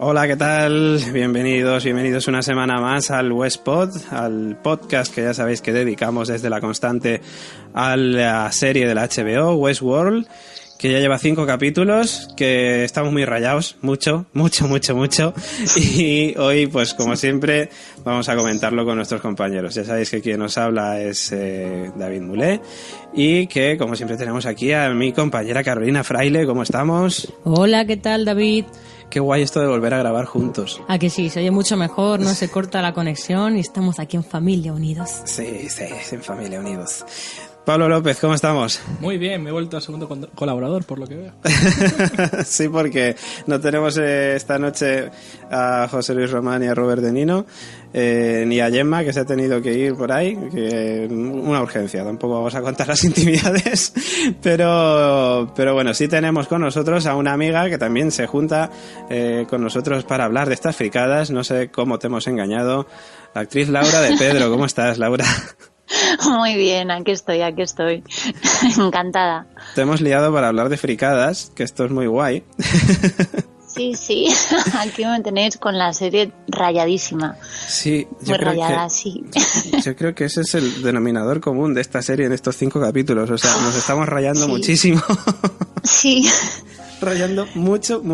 Hola, ¿qué tal? Bienvenidos una semana más al Westpod, al podcast que ya sabéis que dedicamos desde La Constante a la serie de la HBO, Westworld, que ya lleva 5 capítulos, que estamos muy rayados, mucho, y hoy, pues como siempre, vamos a comentarlo con nuestros compañeros. Ya sabéis que quien nos habla es David Mulé, y que, como siempre, tenemos aquí a mi compañera Carolina Fraile. ¿Cómo estamos? Hola, ¿qué tal, David? Qué guay esto de volver a grabar juntos. ¿A que sí? Se oye mucho mejor, no se corta la conexión y estamos aquí en familia unidos. Sí, en familia unidos. Pablo López, ¿cómo estamos? Muy bien, me he vuelto a segundo colaborador, por lo que veo. Sí, porque no tenemos esta noche a José Luis Román y a Robert De Nino, ni a Gemma, que se ha tenido que ir por ahí, que una urgencia, tampoco vamos a contar las intimidades, pero bueno, sí tenemos con nosotros a una amiga que también se junta con nosotros para hablar de estas fricadas. No sé cómo te hemos engañado, la actriz Laura de Pedro. ¿Cómo estás, Laura? Muy bien, aquí estoy. Encantada. Te hemos liado para hablar de fricadas, que esto es muy guay. Sí, aquí me tenéis con la serie rayadísima. Sí, muy rayada, sí. Yo creo que ese es el denominador común de esta serie en estos 5 capítulos. O sea, nos estamos rayando muchísimo. Sí. Rayando mucho.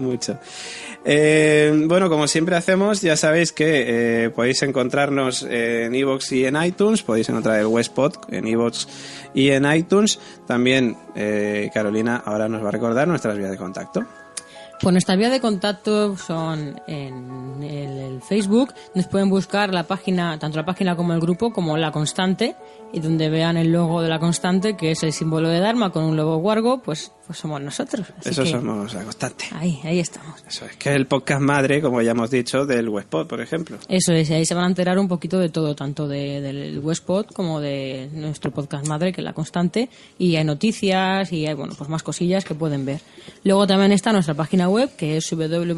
Bueno, como siempre hacemos, ya sabéis que podéis encontrarnos en iVoox y en iTunes. Podéis encontrar el Westpod en iVoox y en iTunes. También Carolina ahora nos va a recordar nuestras vías de contacto. Pues nuestras vías de contacto son en el Facebook. Nos pueden buscar la página, tanto la página como el grupo, como La Constante, y donde vean el logo de La Constante, que es el símbolo de Dharma con un lobo guargo, pues somos nosotros. Eso somos La Constante. Ahí estamos. Eso es, que es el podcast madre, como ya hemos dicho, del Westpod, por ejemplo. Eso es, y ahí se van a enterar un poquito de todo, tanto del Westpod como de nuestro podcast madre, que es La Constante, y hay noticias y hay, bueno, pues más cosillas que pueden ver. Luego también está nuestra página web, que es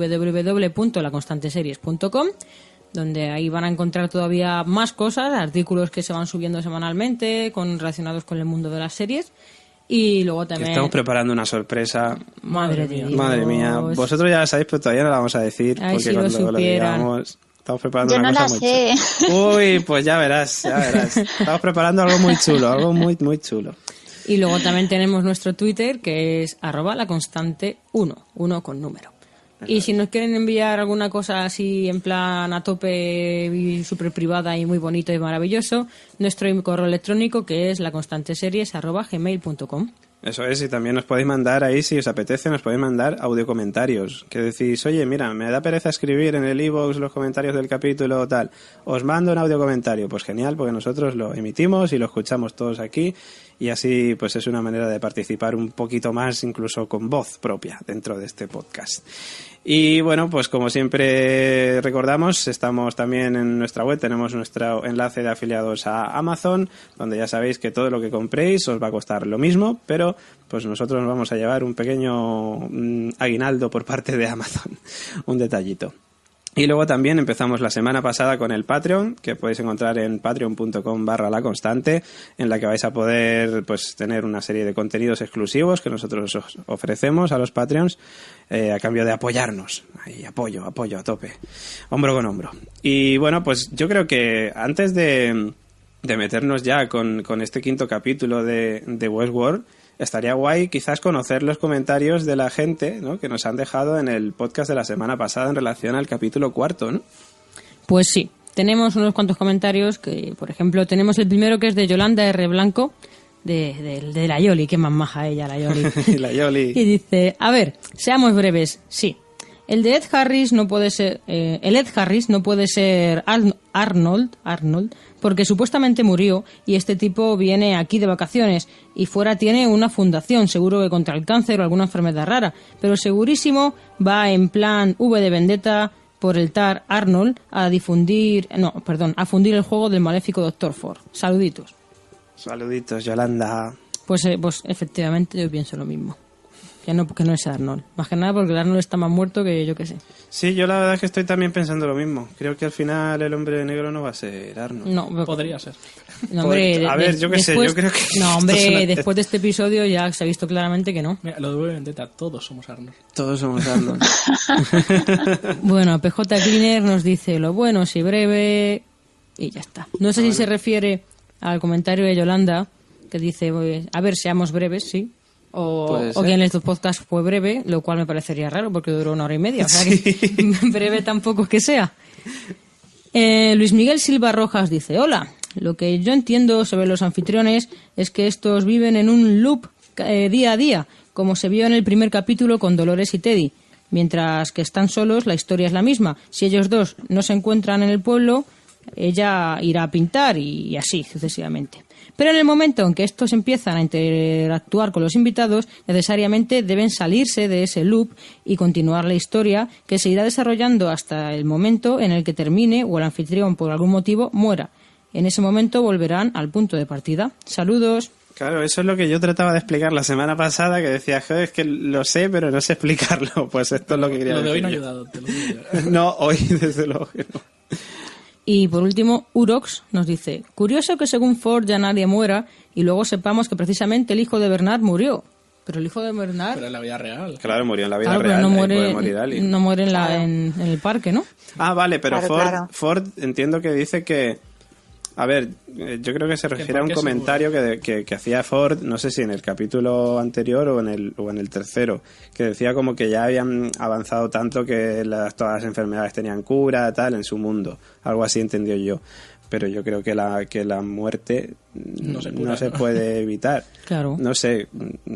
www.laconstanteseries.com, donde ahí van a encontrar todavía más cosas, artículos que se van subiendo semanalmente relacionados con el mundo de las series. Y luego también estamos preparando una sorpresa. Madre mía, vosotros ya la sabéis, pero todavía no la vamos a decir. Ay, porque si cuando lo digamos, estamos preparando yo una no cosa la muy sé. chula. Uy, pues ya verás. Estamos preparando algo muy chulo, algo muy chulo. Y luego también tenemos nuestro Twitter, que es @laconstante1, 1 con número. Y si nos quieren enviar alguna cosa así en plan a tope y súper privada y muy bonito y maravilloso, nuestro correo electrónico, que es laconstanteseries@gmail.com. Eso es, y también nos podéis mandar ahí, si os apetece, nos podéis mandar audio comentarios. Que decís, oye, mira, me da pereza escribir en el iVoox los comentarios del capítulo o tal. Os mando un audio comentario. Pues genial, porque nosotros lo emitimos y lo escuchamos todos aquí. Y así, pues es una manera de participar un poquito más, incluso con voz propia, dentro de este podcast. Y bueno, pues como siempre recordamos, estamos también en nuestra web, tenemos nuestro enlace de afiliados a Amazon, donde ya sabéis que todo lo que compréis os va a costar lo mismo, pero pues nosotros nos vamos a llevar un pequeño aguinaldo por parte de Amazon, un detallito. Y luego también empezamos la semana pasada con el Patreon, que podéis encontrar en patreon.com/laconstante, en la que vais a poder pues tener una serie de contenidos exclusivos que nosotros os ofrecemos a los Patreons a cambio de apoyarnos. Ahí, apoyo a tope, hombro con hombro. Y bueno, pues yo creo que antes de meternos ya con este 5º capítulo de Westworld, estaría guay quizás conocer los comentarios de la gente, ¿no?, que nos han dejado en el podcast de la semana pasada en relación al capítulo 4, ¿no? Pues sí, tenemos unos cuantos comentarios que, por ejemplo, tenemos el primero, que es de Yolanda R. Blanco, de la Yoli, que más maja ella, la Yoli. La Yoli. Y dice, a ver, seamos breves, sí. El Ed Harris no puede ser Arnold, porque supuestamente murió y este tipo viene aquí de vacaciones y fuera tiene una fundación, seguro que contra el cáncer o alguna enfermedad rara, pero segurísimo va en plan V de Vendetta por el TAR Arnold a fundir el juego del maléfico Dr. Ford. Saluditos. Saluditos, Yolanda. Pues efectivamente yo pienso lo mismo. que no es Arnold. Más que nada porque el Arnold está más muerto que yo que sé. Sí, yo la verdad es que estoy también pensando lo mismo. Creo que al final el hombre negro no va a ser Arnold. No, Podría ser. no, hombre, A ver, yo qué sé, yo creo que... No, hombre, esto es una- después de este episodio ya se ha visto claramente que no. Mira, lo de V Vendetta, todos somos Arnold. Todos somos Arnold. Bueno, PJ Cleaner nos dice lo bueno, si breve, y ya está. No sé si se refiere al comentario de Yolanda, que dice, a ver, seamos breves, sí. Puede O ser. que en estos podcasts fue breve, lo cual me parecería raro porque duró 1 hora y media. O sea que breve tampoco es que sea. Luis Miguel Silva Rojas dice, hola, lo que yo entiendo sobre los anfitriones es que estos viven en un loop día a día, como se vio en el primer capítulo con Dolores y Teddy. Mientras que están solos, la historia es la misma. Si ellos dos no se encuentran en el pueblo, ella irá a pintar y así sucesivamente. Pero en el momento en que estos empiezan a interactuar con los invitados, necesariamente deben salirse de ese loop y continuar la historia, que se irá desarrollando hasta el momento en el que termine o el anfitrión por algún motivo muera. En ese momento volverán al punto de partida. Saludos. Claro, eso es lo que yo trataba de explicar la semana pasada, que decía, joder, es que lo sé, pero no sé explicarlo. Pues esto es lo que quería Lo de decir. hoy no ha yo. ayudado, te lo digo yo. No, hoy desde luego que no. Y por último, Urox nos dice, curioso que según Ford ya nadie muera y luego sepamos que precisamente el hijo de Bernard murió. Pero el hijo de Bernard... Pero en la vida real. Claro, murió en la vida Claro, pero real. no ahí muere, puede morir alguien. no muere en el parque, ¿no? Ah, vale, pero Claro, Ford, claro. Ford entiendo que dice que... A ver, yo creo que se refiere a un por qué comentario que hacía Ford, no sé si en el capítulo anterior o en el tercero, que decía como que ya habían avanzado tanto que todas las enfermedades tenían cura, tal, en su mundo. Algo así entendió yo. Pero yo creo que la muerte No se cura, no se ¿no? puede evitar. Claro. No sé.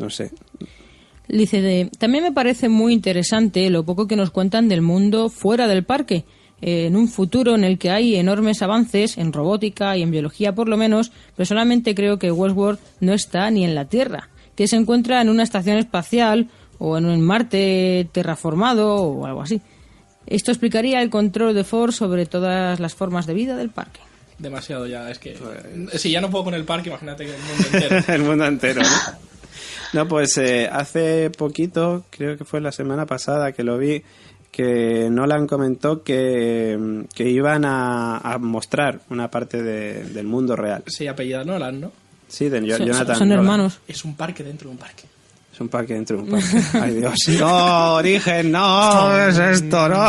Dice, también me parece muy interesante lo poco que nos cuentan del mundo fuera del parque. En un futuro en el que hay enormes avances en robótica y en biología por lo menos, personalmente creo que Westworld no está ni en la Tierra, que se encuentra en una estación espacial o en un Marte terraformado o algo así. Esto explicaría el control de Ford sobre todas las formas de vida del parque. Demasiado ya, es que... Si ya no puedo con el parque, imagínate que el mundo entero. El mundo entero, ¿no? No, pues hace poquito, creo que fue la semana pasada que lo vi, que Nolan comentó que iban a mostrar una parte del mundo real. Sí, apellida Nolan, ¿no? Sí, de Son- Jonathan son Nolan. hermanos. Es un parque dentro de un parque. Es un parque dentro de un parque. Ay, Dios. No, Origen, no, ¿qué es esto? No.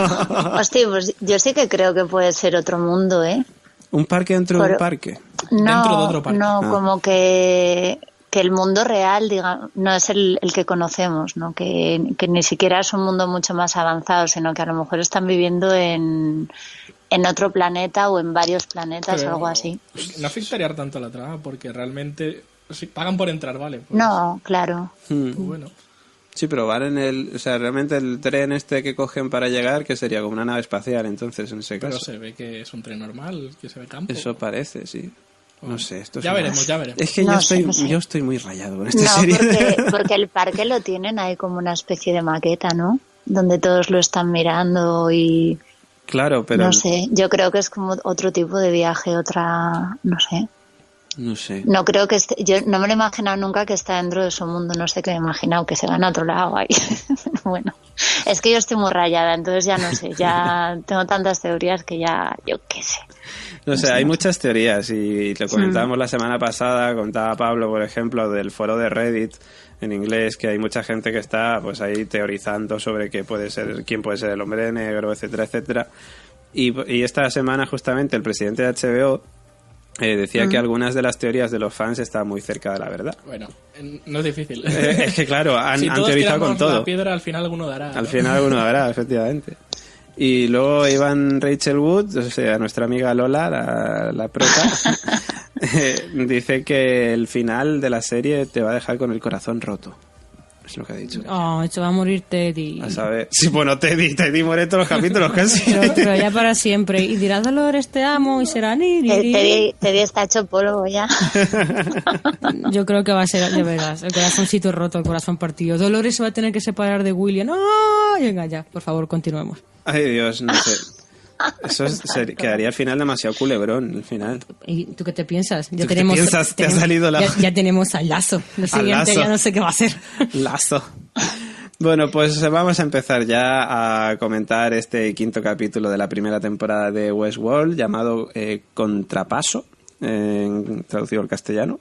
Hostia, pues yo sí que creo que puede ser otro mundo, ¿eh? Un parque dentro de un Pero- parque. No, Dentro de otro parque. no, Ah. como que el mundo real, digamos, no es el que conocemos, ¿no? Que ni siquiera es un mundo mucho más avanzado, sino que a lo mejor están viviendo en otro planeta o en varios planetas, Pero algo así. No afectaría tanto la trama, porque realmente... Si pagan por entrar, vale. Pues, No, claro. pues bueno. Sí, pero van en el... O sea, realmente el tren este que cogen para llegar, que sería como una nave espacial, entonces, en ese Pero caso. se ve que es un tren normal, que se ve campo. Eso parece, sí. No sé, esto es Ya una- veremos, ya veremos. Es que No sé, no sé. yo estoy muy rayado con esta No, serie. porque el parque lo tienen ahí como una especie de maqueta, ¿no? Donde todos lo están mirando y... Claro, pero... No sé, yo creo que es como otro tipo de viaje, otra... No sé. No sé. No creo que yo no me lo he imaginado nunca que está dentro de su mundo, no sé qué me he imaginado, que se van a otro lado ahí. Bueno, es que yo estoy muy rayada, entonces ya no sé, ya tengo tantas teorías que ya, yo qué sé. No sé, hay muchas teorías y lo comentábamos la semana pasada, contaba Pablo, por ejemplo, del foro de Reddit en inglés, que hay mucha gente que está pues ahí teorizando sobre quién puede ser el hombre negro, etcétera, etcétera. Y esta semana justamente el presidente de HBO decía que algunas de las teorías de los fans están muy cerca de la verdad. Bueno, no es difícil. Es que claro, han Si todos teorizado con tiramos todo. la piedra, al final alguno dará. Al ¿no? final alguno habrá, efectivamente. Y luego Iván Rachel Wood, o sea, nuestra amiga Lola, la prota, dice que el final de la serie te va a dejar con el corazón roto. Es lo que ha dicho. Oh, se va a morir Teddy. A saber. Sí, bueno, Teddy muere todos los capítulos casi. Pero ya para siempre. Y dirá, Dolores, te amo. Y será ni, ni, ni. Teddy está hecho polvo ya. Yo creo que va a ser, de verdad, el corazoncito roto, el corazón partido. Dolores se va a tener que separar de William. ¡No! Venga, ya, por favor, continuemos. Ay, Dios, no sé. Quedaría al final demasiado culebrón, al final. ¿Y tú qué te piensas? ¿Tú qué te piensas? Te ha salido la... ya tenemos al Lazo. Lo siguiente ya no sé qué va a ser. Lazo. Bueno, pues vamos a empezar ya a comentar este 5º capítulo de la primera temporada de Westworld, llamado Contrapaso, traducido al castellano,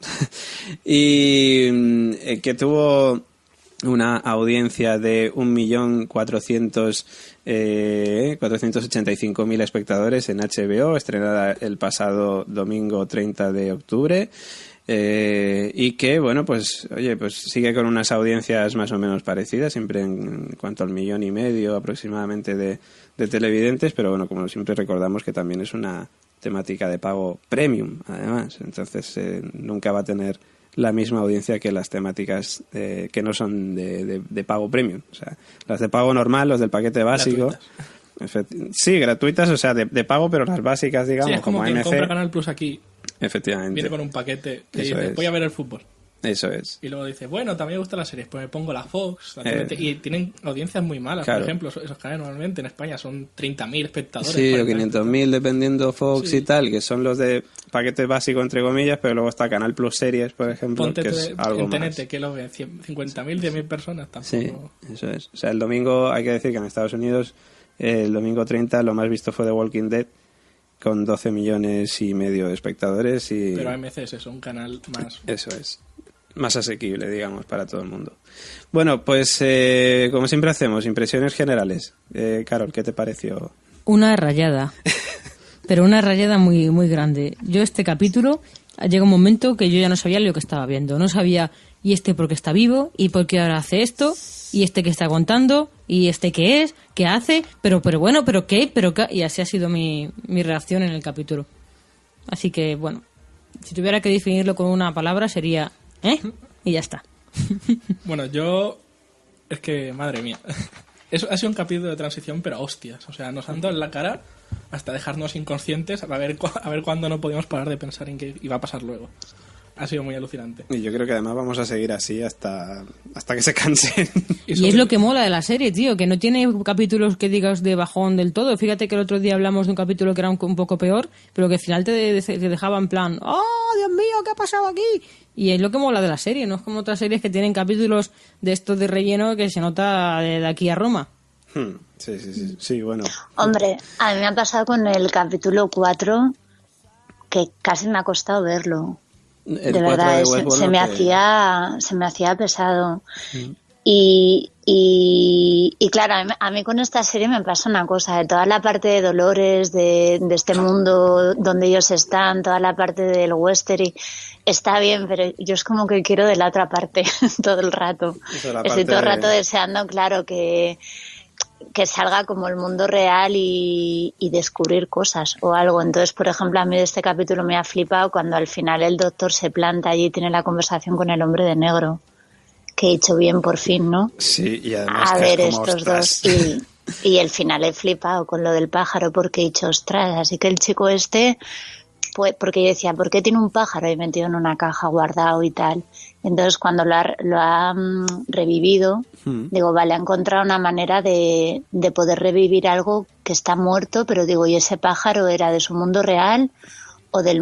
y que tuvo una audiencia de 1.485.000 espectadores en HBO, estrenada el pasado domingo 30 de octubre. Y que, bueno, pues sigue con unas audiencias más o menos parecidas, siempre en cuanto al 1,5 millones aproximadamente de televidentes, pero bueno, como siempre recordamos que también es una temática de pago premium, además, entonces nunca va a tener la misma audiencia que las temáticas que no son de pago premium, o sea, las de pago normal, los del paquete básico. Sí, gratuitas, o sea, de pago, pero las básicas, digamos, sí, es como quien AMC. compra Canal Plus aquí. Efectivamente. Viene con un paquete que Eso dice, es. voy a ver el fútbol. Eso es. Y luego dice, bueno, también me gustan las series, pues me pongo la Fox. Y tienen audiencias muy malas. Claro. Por ejemplo, esos canales normalmente en España son 30.000 espectadores. Sí, o 40.000. 500.000 dependiendo Fox Sí. y tal, que son los de paquete básico entre comillas, pero luego está Canal Plus Series, por ejemplo, Ponte que es algo en más. TNT, que lo ven 50.000, 10.000 personas tampoco. Sí, eso es. O sea, el domingo, hay que decir que en Estados Unidos, el domingo 30 lo más visto fue The Walking Dead, con 12,5 millones de espectadores. Pero AMC es eso, un canal más... Eso es. Más asequible, digamos, para todo el mundo. Bueno, pues como siempre hacemos, impresiones generales. Carol, ¿qué te pareció? Una rayada. Pero una rayada muy, muy grande. Yo este capítulo, llega un momento que yo ya no sabía lo que estaba viendo. No sabía, ¿y este por qué está vivo? ¿Y por qué ahora hace esto? ¿Y este qué está contando? ¿Y este qué es? ¿Qué hace? Pero bueno, ¿pero qué? Y así ha sido mi reacción en el capítulo. Así que, bueno, si tuviera que definirlo con una palabra sería... Y ya está. Bueno, es que, madre mía. Eso ha sido un capítulo de transición, pero a hostias. O sea, nos han dado en la cara hasta dejarnos inconscientes a ver cuándo no podíamos parar de pensar en qué iba a pasar luego. Ha sido muy alucinante. Y yo creo que además vamos a seguir así hasta que se cansen. Y es lo que mola de la serie, tío, que no tiene capítulos que digas de bajón del todo. Fíjate que el otro día hablamos de un capítulo que era un poco peor, pero que al final te dejaba en plan, ¡oh, Dios mío, qué ha pasado aquí! Y es lo que mola de la serie, no es como otras series que tienen capítulos de estos de relleno que se nota de aquí a Roma. Sí, bueno. Hombre, a mí me ha pasado con el capítulo 4 que casi me ha costado verlo. El de 4 verdad, de Westworld se me hacía pesado. Y claro, a mí con esta serie me pasa una cosa, de toda la parte de Dolores, de este mundo donde ellos están, toda la parte del western, está bien, pero yo es como que quiero de la otra parte todo el rato. Estoy todo el rato deseando, claro, que salga como el mundo real y descubrir cosas o algo. Entonces, por ejemplo, a mí de este capítulo me ha flipado cuando al final el doctor se planta allí y tiene la conversación con el hombre de negro. Que he hecho bien por fin, ¿no? Sí, y además a que ver es como, estos ostras. dos y el final he flipado con lo del pájaro porque he dicho, ostras, así que el chico este, pues, porque yo decía, ¿por qué tiene un pájaro ahí metido en una caja guardado y tal? Entonces cuando lo ha revivido, digo, vale, ha encontrado una manera de poder revivir algo que está muerto, pero digo, ¿y ese pájaro era de su mundo real o del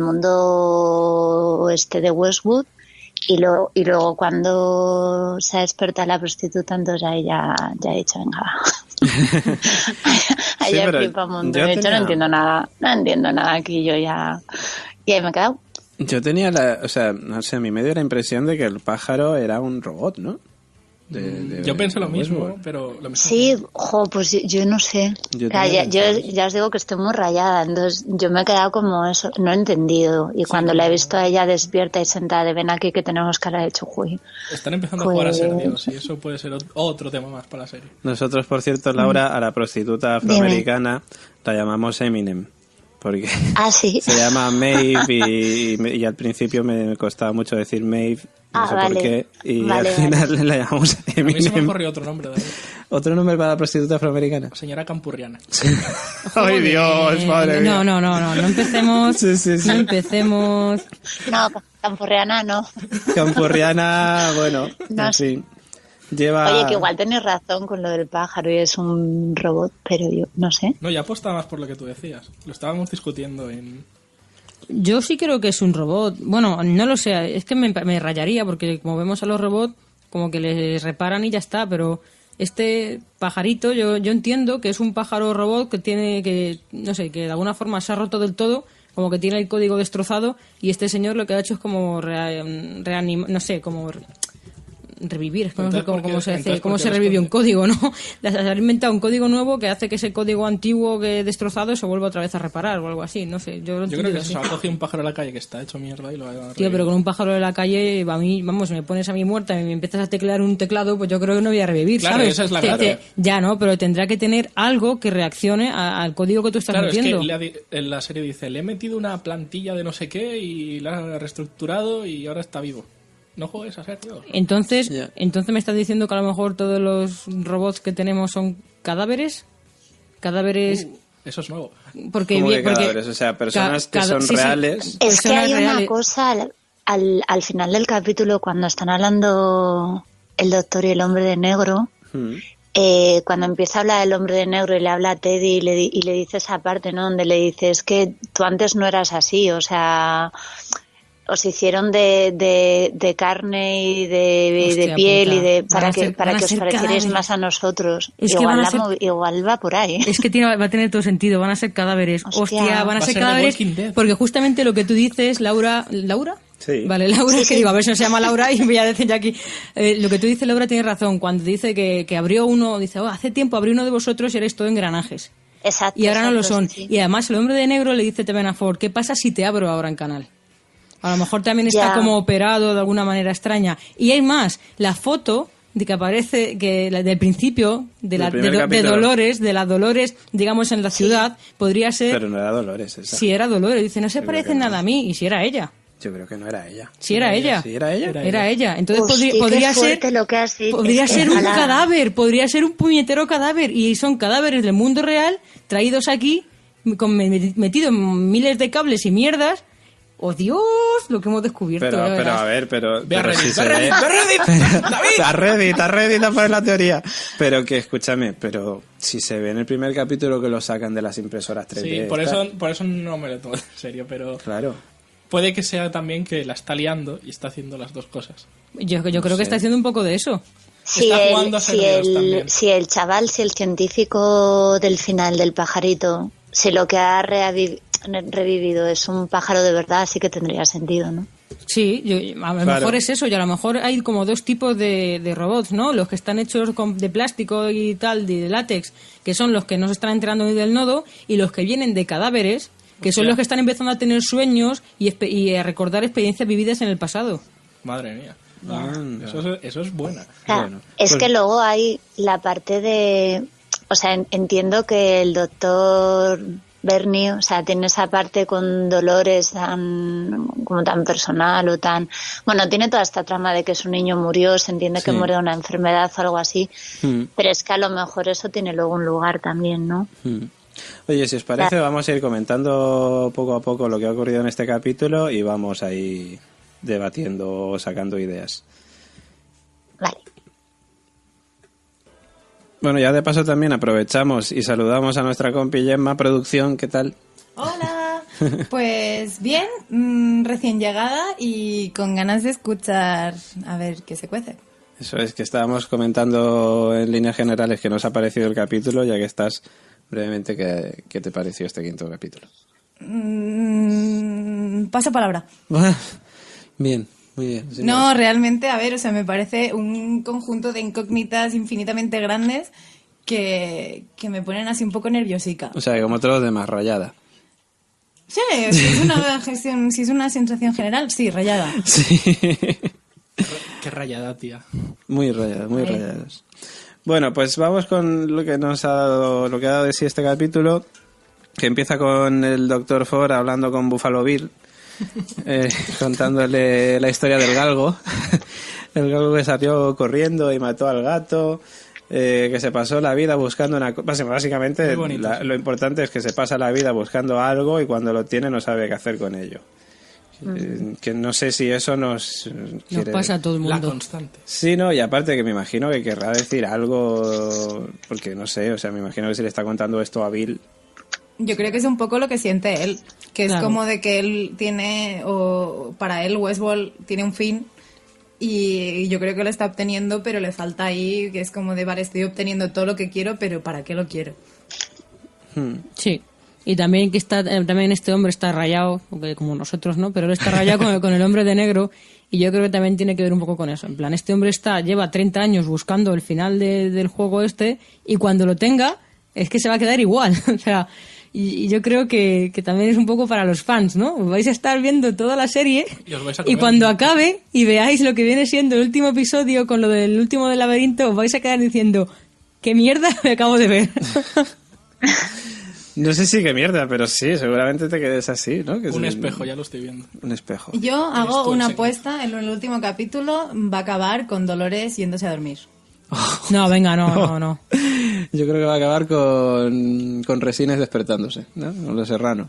mundo de Westwood? Y luego cuando se ha despertado la prostituta, entonces ahí ya he dicho, venga. Ahí ya flipa un montón. De hecho, no entiendo nada aquí, yo ya... Y ahí me he quedado. Yo tenía no sé, a mí me dio la impresión de que el pájaro era un robot, ¿no? Yo pensé lo mismo, pero... Sí, pues yo no sé. Yo ya os digo que estoy muy rayada, entonces yo me he quedado como eso, no he entendido. Y cuando la he visto a ella despierta y sentada de ven aquí que tenemos cara de chujuy. Están empezando a jugar a ser Dios y eso puede ser otro tema más para la serie. Nosotros, por cierto, Laura, a la prostituta afroamericana la llamamos Eminem. Porque ¿sí? se llama Maeve y al principio me costaba mucho decir Maeve, no sé por qué, y al final la llamamos Eminem. A mí se me ocurrió otro nombre, David. ¿Otro nombre para la prostituta afroamericana? Señora Campurriana. ¡Ay, Dios, madre mía! No empecemos. Sí. No empecemos. No, Campurriana no. Campurriana, bueno, no en fin. lleva... Oye, que igual tenés razón con lo del pájaro y es un robot, pero yo no sé. No, yo apostaba más por lo que tú decías. Lo estábamos discutiendo en... Yo sí creo que es un robot. Bueno, no lo sé, es que me rayaría porque como vemos a los robots, como que les reparan y ya está, pero este pajarito yo entiendo que es un pájaro robot que tiene que, no sé, que de alguna forma se ha roto del todo, como que tiene el código destrozado y este señor lo que ha hecho es como reanimar, no sé, como... revivir, es que no sé cómo se revive un código, ¿no? Se ha inventado un código nuevo que hace que ese código antiguo que he destrozado se vuelva otra vez a reparar o algo así, no sé. Yo creo que se ha cogido un pájaro de la calle que está hecho mierda y lo ha... Tío, pero con un pájaro de la calle, a mí, vamos, me pones a mí muerta y me empiezas a teclear un teclado, pues yo creo que no voy a revivir, claro, ¿sabes? Esa es la gracia. Ya, ¿no? Pero tendrá que tener algo que reaccione al código que tú estás metiendo. Claro, es que en la serie dice, le he metido una plantilla de no sé qué y la he reestructurado y ahora está vivo. No juegues a ser Dios. Entonces me estás diciendo que a lo mejor todos los robots que tenemos son cadáveres. Eso es nuevo. Porque cadáveres, o sea, personas que son reales. Es que hay una cosa al final del capítulo cuando están hablando el doctor y el hombre de negro. Cuando empieza a hablar el hombre de negro y le habla a Teddy y le dice esa parte, ¿no? Donde le dice, es que tú antes no eras así, o sea... os hicieron de carne y de piel puta. Y de para que os parecierais más a nosotros. Es igual va por ahí. Es que va a tener todo sentido, van a ser cadáveres. Hostia, van a ser cadáveres porque justamente lo que tú dices, Laura. Sí. Vale, Laura, sí. Que digo, a ver si no se llama Laura y voy a decir ya aquí. Lo que tú dices, Laura, tiene razón. Cuando dice que abrió uno, dice, hace tiempo abrió uno de vosotros y erais todo engranajes. Exacto. Y ahora no lo son. Sí. Y además el hombre de negro le dice también a Ford, ¿qué pasa si te abro ahora en canal? A lo mejor también está como operado de alguna manera extraña. Y hay más, la foto de que aparece que del principio de Dolores, de la Dolores, digamos en la ciudad, podría ser... Pero no era Dolores esa. Si era Dolores, dice, no se parece nada a mí, y si era ella. Yo creo que no era ella. Si era ella. ¿Sí era ella? Era ella. Entonces hostia, podría ser lo que has dicho. Podría ser un cadáver, podría ser un puñetero cadáver y son cadáveres del mundo real traídos aquí metidos en miles de cables y mierdas. ¡Oh, Dios! Lo que hemos descubierto. Pero a ver, Ve a Reddit, si a Reddit a poner la teoría. Pero que, escúchame, pero si se ve en el primer capítulo que lo sacan de las impresoras 3D... Sí, por eso no me lo tomo en serio, pero... Claro. Puede que sea también que la está liando y está haciendo las dos cosas. Yo creo que está haciendo un poco de eso. Si el chaval, si el científico del final del pajarito, si lo que ha revivido es un pájaro de verdad, sí que tendría sentido, ¿no? Sí, a lo mejor es eso, y a lo mejor hay como dos tipos de robots, ¿no? Los que están hechos de plástico y tal, de látex, que son los que no se están enterando ni del nodo, y los que vienen de cadáveres, que son los que están empezando a tener sueños y a recordar experiencias vividas en el pasado. Madre mía. Eso es buena. Bueno, es que luego hay la parte de... O sea, entiendo que el doctor Bernie, o sea, tiene esa parte con Dolores como tan personal o tan... Bueno, tiene toda esta trama de que su niño murió, se entiende que muere de una enfermedad o algo así, pero es que a lo mejor eso tiene luego un lugar también, ¿no? Oye, si os parece, vamos a ir comentando poco a poco lo que ha ocurrido en este capítulo y vamos ahí debatiendo, sacando ideas. Vale. Bueno, ya de paso también aprovechamos y saludamos a nuestra compi Gemma Producción. ¿Qué tal? Hola, pues bien, recién llegada y con ganas de escuchar a ver qué se cuece. Eso es, que estábamos comentando en líneas generales que nos ha parecido el capítulo, ya que estás brevemente, ¿qué te pareció este quinto capítulo? Paso palabra. Bien, muy bien. No, realmente, a ver, o sea, me parece un conjunto de incógnitas infinitamente grandes que me ponen así un poco nerviosica. O sea, como todos los demás, rayada. Sí, si es una gestión, si es una sensación general, sí, rayada. Sí. Qué rayada, tía. Muy rayada, muy rayados. Bueno, pues vamos con lo que nos ha dado, lo que ha dado de sí este capítulo, que empieza con el Dr. Ford hablando con Buffalo Bill, contándole la historia del galgo. El galgo que salió corriendo y mató al gato, que se pasó la vida buscando una cosa. Básicamente lo importante es que se pasa la vida buscando algo y cuando lo tiene no sabe qué hacer con ello. Que no sé si eso nos pasa a todo el La mundo. constante. Sí, no, y aparte que me imagino que querrá decir algo, porque no sé, o sea, me imagino que si le está contando esto a Bill. Yo creo que es un poco lo que siente él, que Claro. es como de que él tiene, o para él Westworld tiene un fin y yo creo que lo está obteniendo, pero le falta ahí, que es como de, vale, estoy obteniendo todo lo que quiero, pero ¿para qué lo quiero? Sí. Y también que también este hombre está rayado, porque como nosotros, ¿no? Pero él está rayado con el hombre de negro y yo creo que también tiene que ver un poco con eso. En plan, este hombre lleva 30 años buscando el final del juego y cuando lo tenga es que se va a quedar igual. O sea, y yo creo que también es un poco para los fans, ¿no? Vais a estar viendo toda la serie Y os vais a y comer. cuando acabe y veáis lo que viene siendo el último episodio con lo del último del laberinto, os vais a quedar diciendo, ¿qué mierda me acabo de ver? No sé si qué mierda, pero sí, seguramente te quedes así, ¿no? Que Un es espejo, ya lo estoy viendo. Un espejo. Yo Eres hago tú el una secreto. apuesta, en el último capítulo va a acabar con Dolores yéndose a dormir. No, venga, no. Yo creo que va a acabar con Resines despertándose, ¿no? Con Lo Serrano.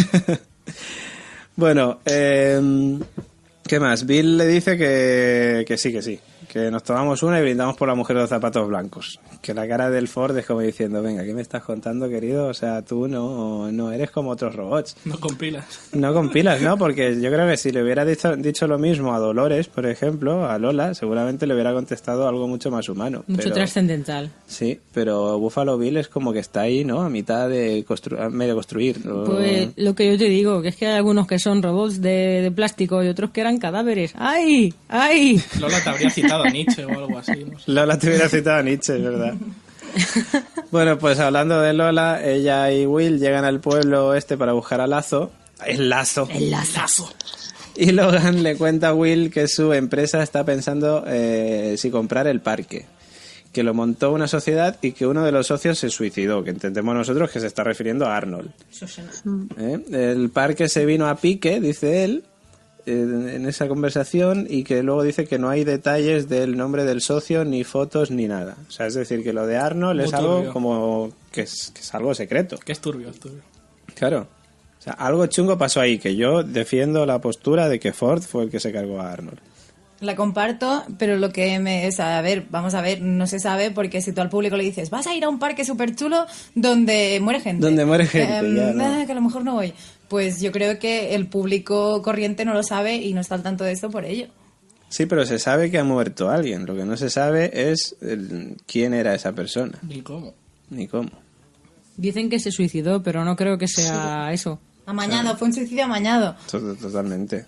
Bueno, ¿qué más? Bill le dice que sí, que nos tomamos una y brindamos por la mujer de los zapatos blancos. Que la cara del Ford es como diciendo, venga, ¿qué me estás contando, querido? O sea, tú no eres como otros robots. No compilas. No compilas, ¿no? Porque yo creo que si le hubiera dicho lo mismo a Dolores, por ejemplo, a Lola, seguramente le hubiera contestado algo mucho más humano. Mucho pero, trascendental. sí, pero Buffalo Bill es como que está ahí, ¿no? A mitad de medio construir. ¿No? Pues lo que yo te digo, que es que hay algunos que son robots de plástico y otros que eran cadáveres. ¡Ay! ¡Ay! Lola te habría citado a Nietzsche o algo así. No sé. Lola te hubiera citado a Nietzsche, es verdad. Bueno, pues hablando de Lola, ella y Will llegan al pueblo para buscar a Lazo. El Lazo. El lazazo. Y Logan le cuenta a Will que su empresa está pensando si comprar el parque, que lo montó una sociedad y que uno de los socios se suicidó, que entendemos nosotros que se está refiriendo a Arnold. El parque se vino a pique, dice él, en esa conversación, y que luego dice que no hay detalles del nombre del socio, ni fotos, ni nada. O sea, es decir, que lo de Arnold Muy es algo turbio. como que es algo secreto. Que es turbio, es turbio. Claro. O sea, algo chungo pasó ahí, que yo defiendo la postura de que Ford fue el que se cargó a Arnold. La comparto, pero lo que vamos a ver, no se sabe porque si tú al público le dices, vas a ir a un parque súper chulo donde muere gente. Donde muere gente, ya, ¿no? Que a lo mejor no voy. Pues yo creo que el público corriente no lo sabe y no está al tanto de esto por ello. Sí, pero se sabe que ha muerto alguien. Lo que no se sabe es quién era esa persona, Ni cómo. ni cómo. Dicen que se suicidó, pero no creo que sea eso. Amañado, fue un suicidio amañado. Totalmente.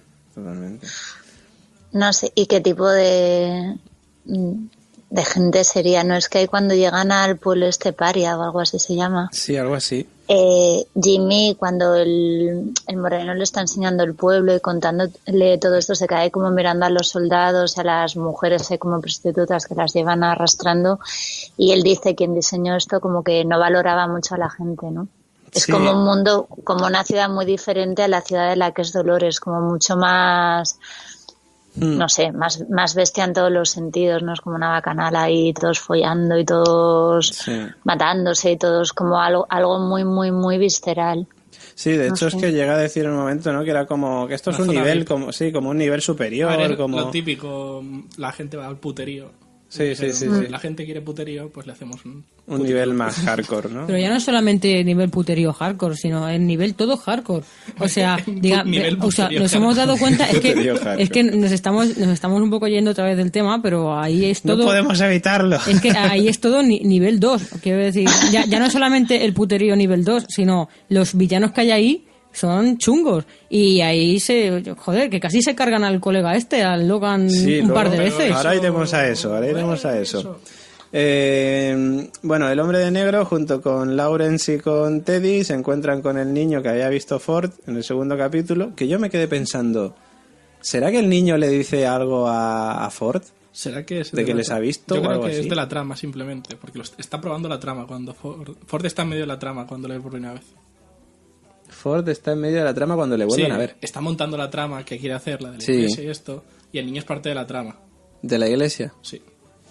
No sé, ¿y qué tipo de gente sería? ¿No es que hay cuando llegan al pueblo paria o algo así se llama? Sí, algo así. Jimmy, cuando el moreno le está enseñando el pueblo y contándole todo esto, se cae como mirando a los soldados, a las mujeres como prostitutas que las llevan arrastrando, y él dice, quien diseñó esto, como que no valoraba mucho a la gente, ¿no? Es Sí. como un mundo, como una ciudad muy diferente a la ciudad de la que es Dolores, como mucho más, no sé, más bestia en todos los sentidos, ¿no? Es como una bacanal ahí, todos follando y todos Sí. matándose y todos como algo muy, muy, muy visceral. Sí, de hecho No es sé. que llega a decir en un momento, ¿no? Que era como que esto es Una un zona nivel, VIP. como un nivel superior, A ver, como... lo típico, la gente va al puterío. Sí, Dijeron, sí, si sí. la gente quiere puterío, pues le hacemos un nivel más hardcore, ¿no? Pero ya no es solamente nivel puterío hardcore, sino el nivel todo hardcore. O sea, Nivel nos puterío hemos dado cuenta, Puterío hardcore. es que nos estamos un poco yendo otra vez del tema, pero ahí es No todo... podemos evitarlo. Es que ahí es todo nivel 2. Quiero decir, ya no solamente el puterío nivel 2, sino los villanos que hay ahí son chungos. Y ahí joder, que casi se cargan al colega al Logan, Sí, un par luego- de veces. Ahora iremos a eso. Bueno, el hombre de negro junto con Lawrence y con Teddy se encuentran con el niño que había visto Ford en el segundo capítulo, que yo me quedé pensando, ¿será que el niño le dice algo a Ford? ¿Será que es ¿De que la les ha trama? visto Yo o creo algo que así? es de la trama, simplemente, porque está probando la trama cuando Ford está en medio de la trama cuando le ve por primera vez. Ford está en medio de la trama cuando le vuelven Sí, a ver. está montando la trama que quiere hacer, la de la Sí. iglesia y esto, y el niño es parte de la trama. ¿De la iglesia? Sí.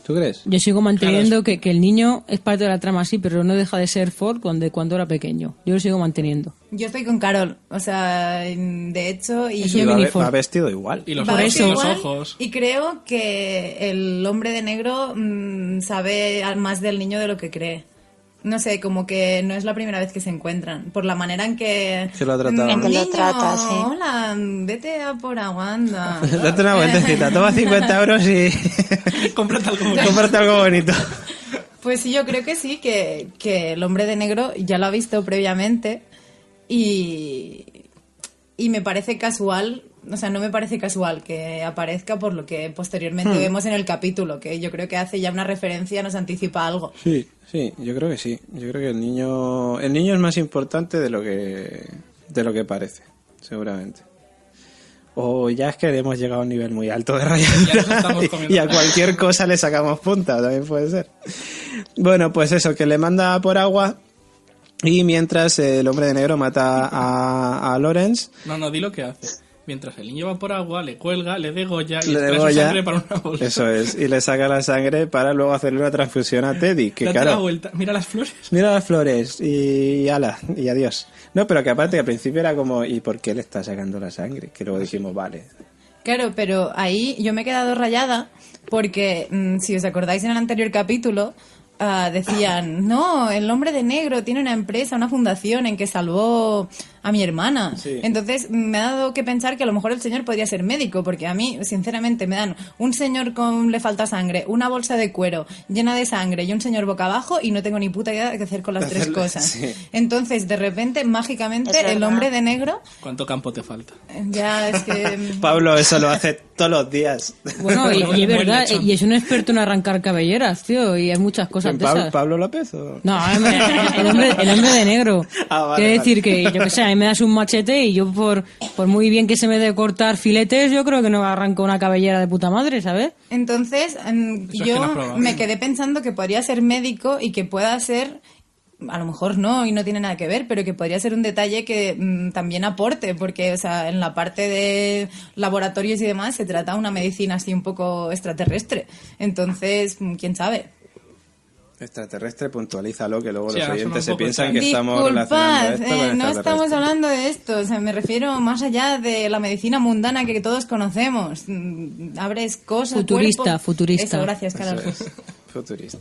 ¿Tú crees? Yo sigo manteniendo que el niño es parte de la trama, sí, pero no deja de ser Ford cuando era pequeño. Yo lo sigo manteniendo. Yo estoy con Carol, o sea, de hecho... Y Eso Y mini Ford. va vestido igual. Y los Va ojos, vestido y los igual, ojos. y creo que el hombre de negro sabe más del niño de lo que cree. No sé, como que no es la primera vez que se encuentran. Por la manera en que... Se lo ha tratado. En que lo Niño, trata, sí. hola, vete a por Aguanda. Date una vueltecita, toma 50 euros y Cómprate algo bonito. cómprate algo bonito. Pues sí, yo creo que sí, que el hombre de negro ya lo ha visto previamente y me parece casual, o sea, no me parece casual que aparezca por lo que posteriormente vemos en el capítulo, que yo creo que hace ya una referencia, nos anticipa algo. Sí, yo creo que sí. Yo creo que el niño es más importante de lo que parece, seguramente. O ya es que hemos llegado a un nivel muy alto de Ya nos rayadura estamos comiendo. y a cualquier cosa le sacamos punta, también puede ser. Bueno, pues eso, que le manda por agua y mientras el hombre de negro mata a Lawrence, No, di lo que hace. Mientras el niño va por agua, le cuelga, le degolla y le le trae su degolla, sangre para una bolsa. eso es, y le saca la sangre para luego hacerle una transfusión a Teddy, que Date la claro, vuelta, mira las flores. mira las flores y ala, y adiós. No, pero que aparte que al principio era como, ¿y por qué le está sacando la sangre? Que luego dijimos, vale. Claro, pero ahí yo me he quedado rayada porque, si os acordáis en el anterior capítulo, decían, no, el hombre de negro tiene una empresa, una fundación en que salvó a mi hermana. Sí. Entonces me ha dado que pensar que a lo mejor el señor podría ser médico, porque a mí, sinceramente, me dan un señor con le falta sangre, una bolsa de cuero llena de sangre y un señor boca abajo y no tengo ni puta idea de qué hacer con las tres cosas. Sí. Entonces, de repente, mágicamente, Es el verdad. hombre de negro, ¿Cuánto campo te falta? ya es que... Pablo eso lo hace todos los días. Bueno, y es Muy verdad, lechón. y es un experto en arrancar cabelleras, tío, y hay muchas cosas de esas. ¿Pablo López o...? No, el hombre de negro. Ah, vale, Quiere vale. decir que, yo que sé, a mí me das un machete y yo por muy bien que se me dé cortar filetes, yo creo que no arranco una cabellera de puta madre, ¿sabes? Entonces, Eso es que no yo has probado. me quedé pensando que podría ser médico y que pueda ser, a lo mejor no y no tiene nada que ver, pero que podría ser un detalle que también aporte, porque o sea, en la parte de laboratorios y demás se trata de una medicina así un poco extraterrestre. Entonces, quién sabe. Extraterrestre, puntualízalo, que luego Sí, los ahora oyentes se suena un poco piensan que estamos Disculpad, relacionando esto con no extraterrestres. estamos hablando de esto, o sea, me refiero más allá de la medicina mundana que todos conocemos. Abres cosas, Futurista, cuerpo. futurista. Eso, gracias, Carol. Eso es, futurista.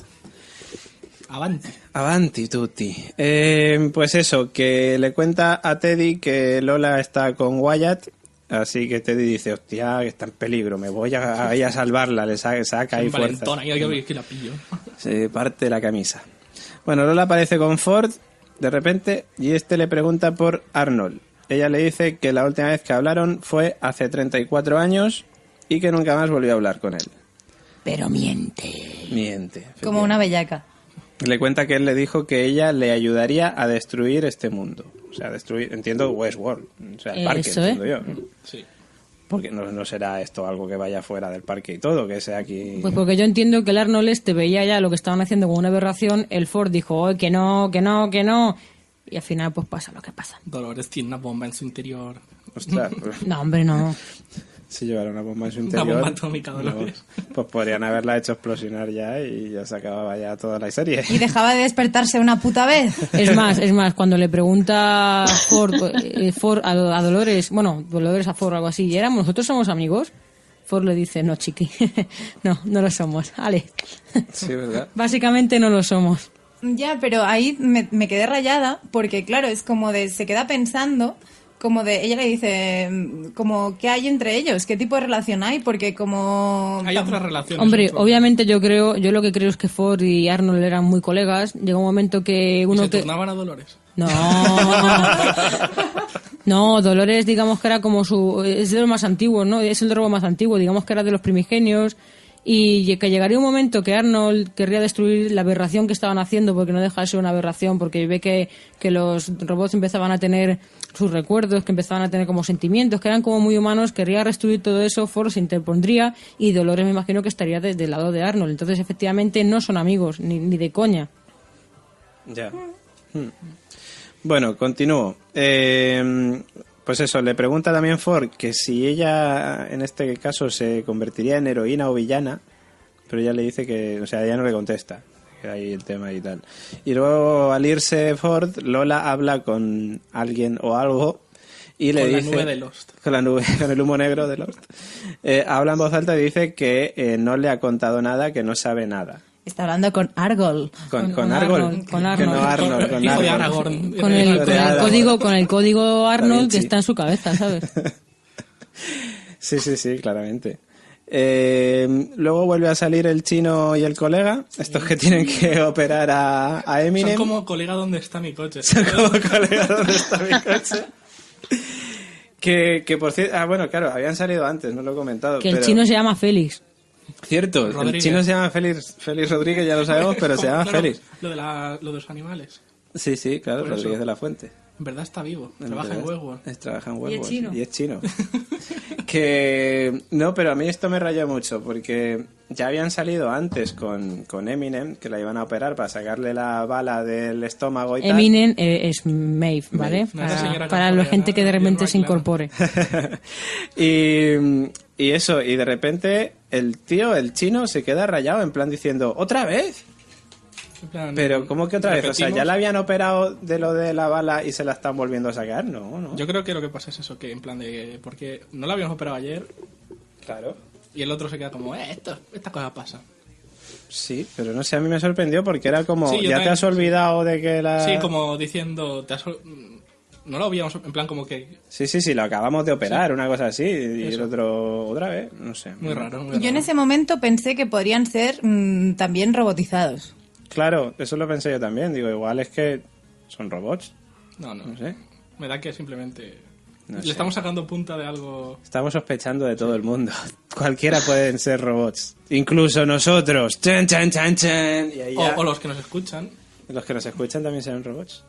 Avante. Avanti tutti. Pues eso, que le cuenta a Teddy que Lola está con Wyatt, así que Teddy dice, hostia, que está en peligro, me voy a ir a salvarla, le saca ahí Un fuerza. valentón, ahí hay que ver que la pillo. Se parte la camisa. Bueno, Lola aparece con Ford de repente y este le pregunta por Arnold. Ella le dice que la última vez que hablaron fue hace 34 años y que nunca más volvió a hablar con él. Pero miente. Miente. Como una bellaca. Le cuenta que él le dijo que ella le ayudaría a destruir este mundo. O sea, destruir, entiendo Westworld. O sea, el parque, Eso, entiendo yo. Sí. Porque no será esto algo que vaya fuera del parque y todo, que sea aquí... Pues porque yo entiendo que el Arnold este veía ya lo que estaban haciendo como una aberración, el Ford dijo, "Oye, que no, que no, que no", y al final pues pasa lo que pasa. Dolores tiene una bomba en su interior. Ostras, No, hombre, no. si llevara una bomba en su Una interior... bomba atómica, Dolores. pues podrían haberla hecho explosionar ya y ya se acababa ya toda la serie. Y dejaba de despertarse una puta vez. Es más, cuando le pregunta Ford a Dolores, bueno, Dolores a Ford o algo así, ¿y éramos, nosotros somos amigos? Ford le dice, no, chiqui, no lo somos, Ale. Sí, ¿verdad? Básicamente no lo somos. Ya, pero ahí me quedé rayada porque, claro, es como de, se queda pensando, como de, ella le dice, como, ¿qué hay entre ellos? ¿Qué tipo de relación hay? Porque como... Hay otras relaciones. Hombre, otro- obviamente yo lo que creo es que Ford y Arnold eran muy colegas. Llegó un momento que ¿Y uno se que... turnaban a Dolores? No. No, Dolores, digamos que era como es de los más antiguos, ¿no? Es el robo más antiguo, digamos que era de los primigenios. Y que llegaría un momento que Arnold querría destruir la aberración que estaban haciendo, porque no deja de ser una aberración, porque ve que los robots empezaban a tener sus recuerdos, que empezaban a tener como sentimientos, que eran como muy humanos, querría destruir todo eso, Ford se interpondría y Dolores me imagino que estaría desde el lado de Arnold. Entonces, efectivamente, no son amigos, ni de coña. Ya. Bueno, continúo. Pues eso, le pregunta también Ford que si ella en este caso se convertiría en heroína o villana, pero ella le dice que, o sea, ella no le contesta, que hay el tema y tal. Y luego al irse Ford, Lola habla con alguien o algo y le dice... Con la nube de Lost. Con el humo negro de Lost. Habla en voz alta y dice que no le ha contado nada, que no sabe nada. Está hablando con Argol. Con Argol. Con Arnold. Que no Arnold, con Hijo de Argol. Aragorn. Con el código Arnold Vinci. que está en su cabeza, ¿sabes? Sí, claramente. Luego vuelve a salir el chino y el colega, estos que tienen que operar a Eminem. Son como colega, ¿dónde está mi coche? Son como colega, ¿dónde está mi coche? Que por cierto, bueno, claro, habían salido antes, no lo he comentado. Que el pero- chino se llama Félix. Cierto, el Rodríguez. chino se llama Félix Rodríguez, ya lo sabemos, pero se llama Claro, Félix. Lo de los animales. Sí, claro, Por eso. Rodríguez de la Fuente. En verdad está vivo. Trabaja en Westworld. Trabaja en Y es Westworld. chino. Y es chino. Que no, pero a mí esto me rayó mucho porque ya habían salido antes con Eminem, que la iban a operar para sacarle la bala del estómago y Eminem es Maeve, ¿vale? Maeve. Esa señora Para la californiana, gente que de repente bien se bailada. incorpore. tal. Y eso, y de repente el chino se queda rayado en plan diciendo, ¿otra vez? En plan, Pero ¿cómo que otra vez? O sea, repetimos. ya la habían operado de lo de la bala y se la están volviendo a sacar, ¿no? Yo creo que lo que pasa es eso, que en plan de... Porque no la habíamos operado ayer Claro. y el otro se queda como, esta cosa pasa. Sí, pero no sé, a mí me sorprendió porque era como, Sí, yo ya te también, has olvidado de que la... Sí, como diciendo, no lo habíamos, en plan como que... Sí, lo acabamos de operar, una cosa así, y el otro otra vez, no sé. Muy raro, muy Yo en raro. ese momento pensé que podrían ser también robotizados. Claro, eso lo pensé yo también, digo, igual es que son robots, No no sé. Me da que simplemente... No le sé. estamos sacando punta de algo... Estamos sospechando de todo el mundo. Cualquiera pueden ser robots, incluso nosotros. Chan, chan, chan, chan. Y ahí ya- O los que nos escuchan. los que nos escuchan también serán robots.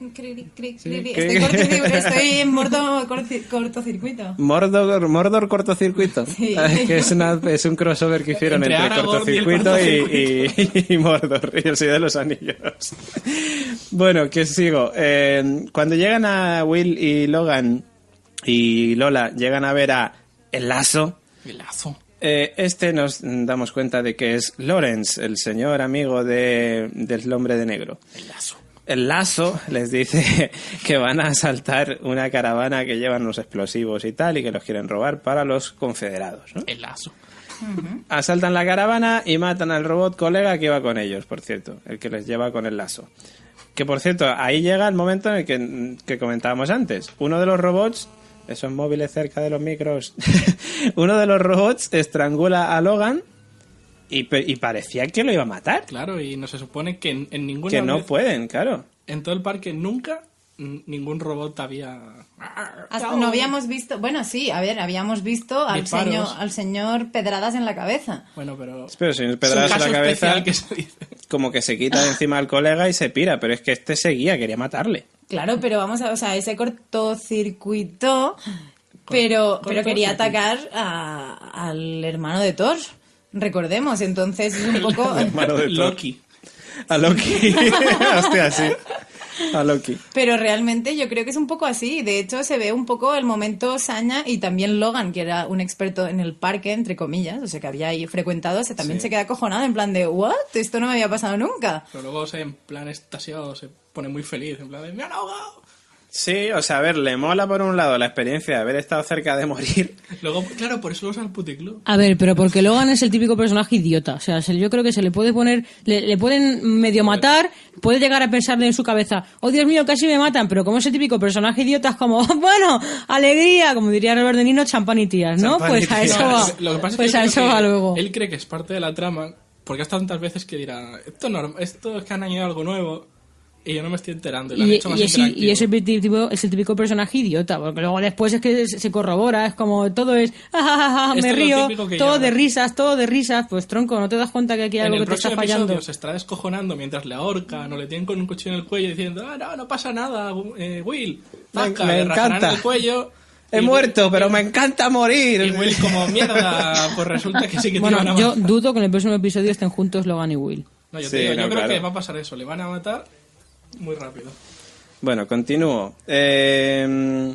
Estoy en mordo cortocircuito. Mordor cortocircuito. Sí. Que es un crossover que hicieron Entre entre Aragorn y el cortocircuito y Mordor y el Señor de los Anillos. Bueno, que sigo. Cuando llegan a Will y Logan y Lola, llegan a ver a El Lazo. El lazo. Nos damos cuenta de que es Lawrence, el señor amigo del hombre de negro. El lazo. El Lazo les dice que van a asaltar una caravana que llevan los explosivos y tal y que los quieren robar para los confederados, ¿no? El lazo. Asaltan la caravana y matan al robot colega que iba con ellos, por cierto, el que les lleva con el lazo. Que por cierto, ahí llega el momento en el que comentábamos antes. Uno de los robots, esos móviles cerca de los micros, uno de los robots estrangula a Logan y parecía que lo iba a matar. Claro, y no se supone que en ninguna Que no vez, pueden, claro. en todo el parque nunca ningún robot había... No habíamos visto, bueno, sí, a ver, habíamos visto Disparos. al señor pedradas en la cabeza. Bueno, pero... Pero si es un pedradas en caso la cabeza, especial que se dice. como que se quita de encima al colega y se pira, pero es que este seguía, quería matarle. Claro, pero vamos a, o sea, ese cortocircuito, pero quería atacar al hermano de Thor. Recordemos, entonces es un poco... Hermano de Thor. Loki. A Loki. Hostia, sí. A Loki. Pero realmente yo creo que es un poco así. De hecho, se ve un poco el momento Saña y también Logan, que era un experto en el parque, entre comillas, o sea, que había ahí frecuentado, también se queda acojonado en plan de, ¿what? Esto no me había pasado nunca. Pero luego en plan extasiado se pone muy feliz, en plan de ¡me han ahogado! Sí, o sea, a ver, le mola por un lado la experiencia de haber estado cerca de morir. Luego, claro, por eso lo usa el puticlub. A ver, pero porque Logan es el típico personaje idiota. O sea, yo creo que se le puede poner... Le pueden medio matar, puede llegar a pensarle en su cabeza, oh Dios mío, casi me matan, pero como ese típico personaje idiota es como, bueno, alegría, como diría Robert De Niro, champán y tías, ¿no? Champán Pues y a tías. eso va. Lo que pasa es Pues que, a yo eso creo va que luego. él cree que es parte de la trama, porque hasta tantas veces que dirá, esto es que han añadido algo nuevo y yo no me estoy enterando. Y lo han hecho más interactivo. Es el típico personaje idiota, porque luego después es que se corrobora, es como todo es, Esto me es lo río, típico que todo llama. de risas, pues tronco, no te das cuenta que aquí hay En algo el que te está próximo fallando. episodio se estará descojonando mientras le ahorcan o le tienen con un cuchillo en el cuello diciendo, no pasa nada, Will. Zasca, Me le rajarán encanta. el cuello. He y muerto, Will- pero me encanta morir. Y Will como mierda, pues resulta que sí que te Bueno, van a yo matar. dudo que en el próximo episodio estén juntos Logan y Will. No, yo Sí, te digo, no, yo creo claro. que va a pasar eso, le van a matar muy rápido. Bueno, continúo.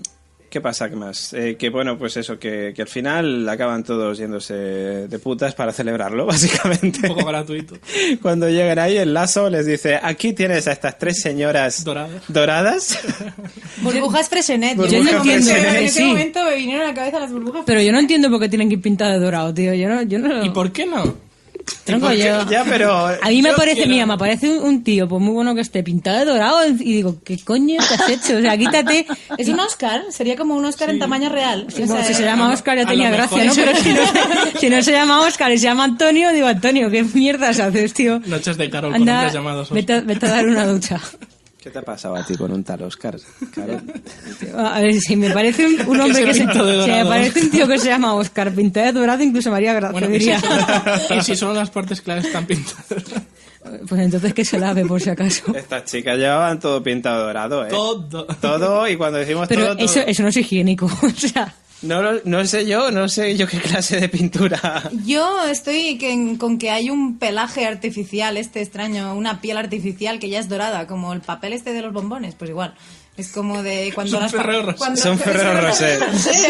¿Qué pasa? ¿Qué más? Que bueno, pues eso, que al final acaban todos yéndose de putas para celebrarlo, básicamente. Un poco gratuito. Cuando llegan ahí, el Lasso les dice, aquí tienes a estas 3 señoras doradas. Burbujas Freshenet. Yo no entiendo. En ese Sí. momento me vinieron a la cabeza las burbujas. Pero yo no entiendo por qué tienen que ir pintadas de dorado, tío. Yo no. ¿Y por qué no? Tronco, yo. Ya, pero... A mí me Yo parece, quiero- mira, me parece un tío, pues muy bueno que esté pintado de dorado y digo, ¿qué coño te has hecho? O sea, quítate. ¿Es un Oscar? Sería como un Oscar en tamaño real. Sí, O sea, bueno, si se llama Oscar ya a tenía lo gracia, mejor ¿no? es- Pero si no se llama Oscar y se llama Antonio, digo, Antonio, ¿qué mierdas haces, tío? Noches de Carol con Anda, hombres llamados vete a dar una ducha. ¿Qué te ha pasado a ti con un tal Oscar, Carol? A ver, si me parece un hombre que se... pintó de Si me dorado. parece un tío que se llama Oscar pintado de dorado, incluso María Gracia, Bueno, diría. y si son las partes claves están pintadas. Pues entonces que se lave, por si acaso. Estas chicas llevaban todo pintado dorado, ¿eh? Todo. Todo, y cuando decimos Pero todo... eso no es higiénico, o sea... No sé yo qué clase de pintura... Yo estoy con que hay un pelaje artificial, extraño, una piel artificial que ya es dorada, como el papel de los bombones, pues igual. Es como de cuando Son las Ferrero Rocher. Son Ferrero Rocher.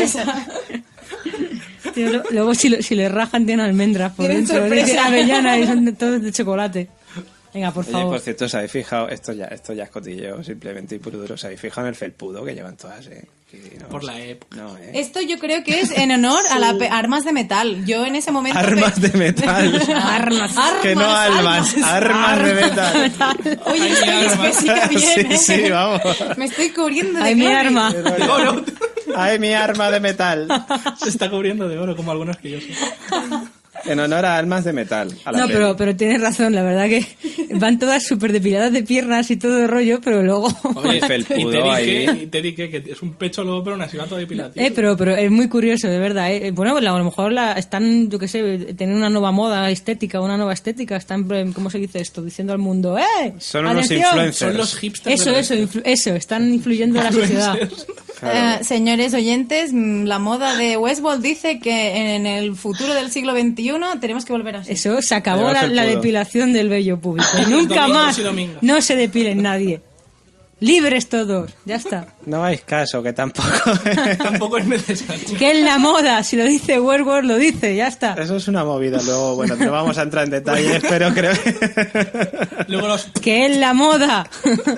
Tío, luego si le rajan tienen almendras por Tienen dentro, sorpresa. de avellana y son todos de chocolate. Venga, por Oye, favor. por cierto, ¿os habéis fijado? Esto ya es cotilleo, simplemente y puro duro. ¿Os habéis fijado en el felpudo que llevan todas, Que no, Por la época. No, Esto yo creo que es en honor a las armas de metal. Yo en ese momento... Armas de metal. Armas. Que no almas, armas de metal. Oye, Ay, mi es arma. que sí que viene. Sí, vamos. Me estoy cubriendo de Ay, mi gloria. arma. Oro. ¡Ay, mi arma de metal! Se está cubriendo de oro, como algunos que yo sé. En honor a almas de metal. A la No, peli. pero tienes razón, la verdad que van todas súper depiladas de piernas y todo de rollo, pero luego... Oye, El felpudo y te dije que es un pecho luego, pero una silbato depilativo. Pero es muy curioso, de verdad. Bueno, a lo mejor están, yo qué sé, tienen una nueva moda estética, una nueva estética. Están, ¿cómo se dice esto? Diciendo al mundo, ¡eh! Son unos ¡Atención! influencers. Son los hipsters. Eso, están influyendo en la sociedad. Señores oyentes, la moda de Westworld dice que en el futuro del siglo XXI tenemos que volver así. Eso, se acabó Adiós, el la pudo. depilación del vello público. Nunca Domingos más. y domingos. No se depilen nadie. Libres todos. Ya está. No hagáis caso, que tampoco... Tampoco es necesario. Que es la moda. Si lo dice Westworld, lo dice. Ya está. Eso es una movida. Luego, bueno, no vamos a entrar en detalles, pero creo que... Luego los... Que es la moda.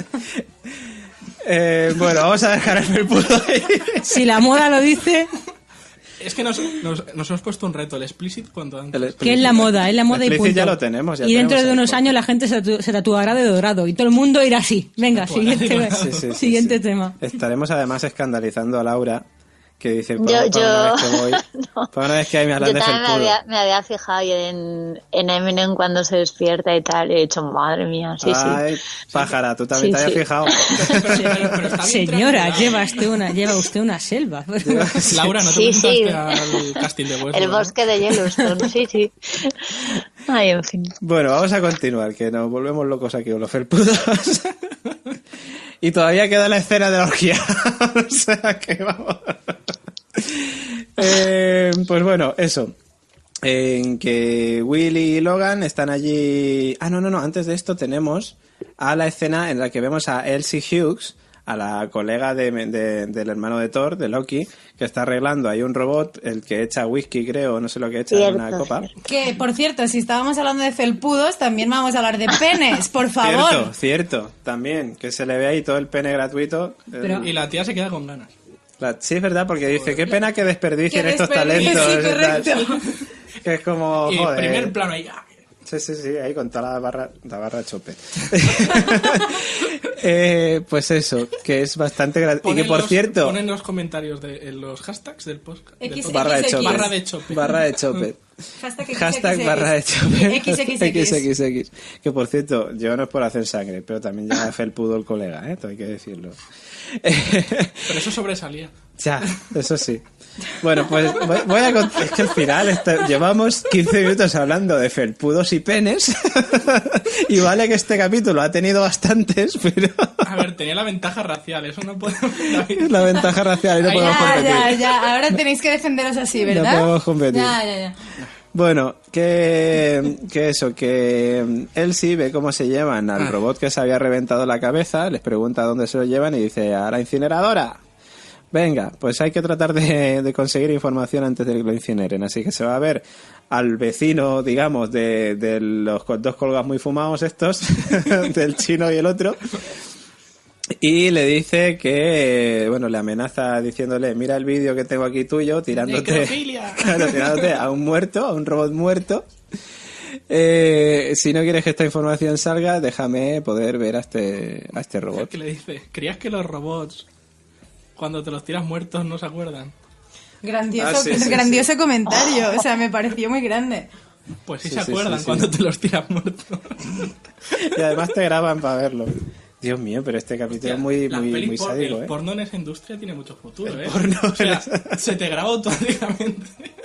Bueno, vamos a dejar el felpudo ahí. Si la moda lo dice, Es que nos hemos puesto un reto, el explicit cuanto antes. que es la moda. Es la moda y Explicit punto. ya lo tenemos. Ya Y dentro tenemos de el unos podcast. años la gente se tatuará de dorado. Y todo el mundo irá así. Venga, siguiente, Sí, siguiente tema. Estaremos además escandalizando a Laura, que dice, Yo- para una vez que voy, no. para una vez que hay me hablan Yo de también felpudo. me había fijado y en Eminem cuando se despierta y tal, y he dicho, madre mía, sí, Ay, pájara, tú también Sí, te habías sí. fijado. Pero está bien Señora, triangulado. lleva usted una selva. Laura, ¿no te Sí, sí. presentaste al casting de Westworld? el bosque de Yellowstone, sí, sí. Ay, en fin. Bueno, vamos a continuar, que nos volvemos locos aquí con los felpudos. Y todavía queda la escena de la orgía. O sea que vamos. Pues bueno, eso. En que Willy y Logan están allí. Ah, no. Antes de esto tenemos a la escena en la que vemos a Elsie Hughes, a la colega del hermano de Thor, de Loki, que está arreglando ahí un robot, el que echa whisky, creo, no sé lo que echa en una Cierto, copa. Que, por cierto, si estábamos hablando de felpudos, también vamos a hablar de penes, por favor. Cierto, también, que se le ve ahí todo el pene gratuito. Pero- Y la tía se queda con ganas. Sí, es verdad, porque dice, qué pena que desperdicien Que estos desperdicie, talentos. sí, y tal. correcto. Que es como, Y joder. primer plano ahí. Sí, ahí con toda la barra chope. Pues eso, que es bastante gratuito. Y que, por cierto, Ponen los comentarios en los hashtags del podcast. barra de chope. Barra de chope. Barra de chope. Hashtag Hashtag barra de chope. XXX. XXX. Que por cierto, yo no es por hacer sangre, pero también ya felpudo el colega, todo hay que decirlo. Pero eso sobresalía. Ya, eso sí. Bueno, pues voy a contar. Es que al final llevamos 15 minutos hablando de felpudos y penes. Y vale que este capítulo ha tenido bastantes, pero A ver, tenía la ventaja racial, eso no podemos... la ventaja racial y no Ay, podemos competir. Ya, ahora tenéis que defenderos así, ¿verdad? No podemos competir. Ya. Bueno, que Elsie ve cómo se llevan al robot que se había reventado la cabeza, les pregunta dónde se lo llevan y dice, a la incineradora. Venga, pues hay que tratar de conseguir información antes de que lo incineren. Así que se va a ver al vecino, digamos, de los dos colgas muy fumados estos, del chino y el otro. Y le dice que, bueno, le amenaza diciéndole, mira el vídeo que tengo aquí tuyo, tirándote, claro, tirándote a un muerto, a un robot muerto. Si no quieres que esta información salga, déjame poder ver a este robot. ¿Qué le dice? ¿Creías que los robots, cuando te los tiras muertos, no se acuerdan? Grandioso comentario, o sea, me pareció muy grande. Pues sí, se acuerdan cuando te los tiras muertos. Y además te graban para verlo. Dios mío, pero este capítulo es muy sádico, El porno en esa industria tiene mucho futuro, el porno, o sea, se te graba automáticamente.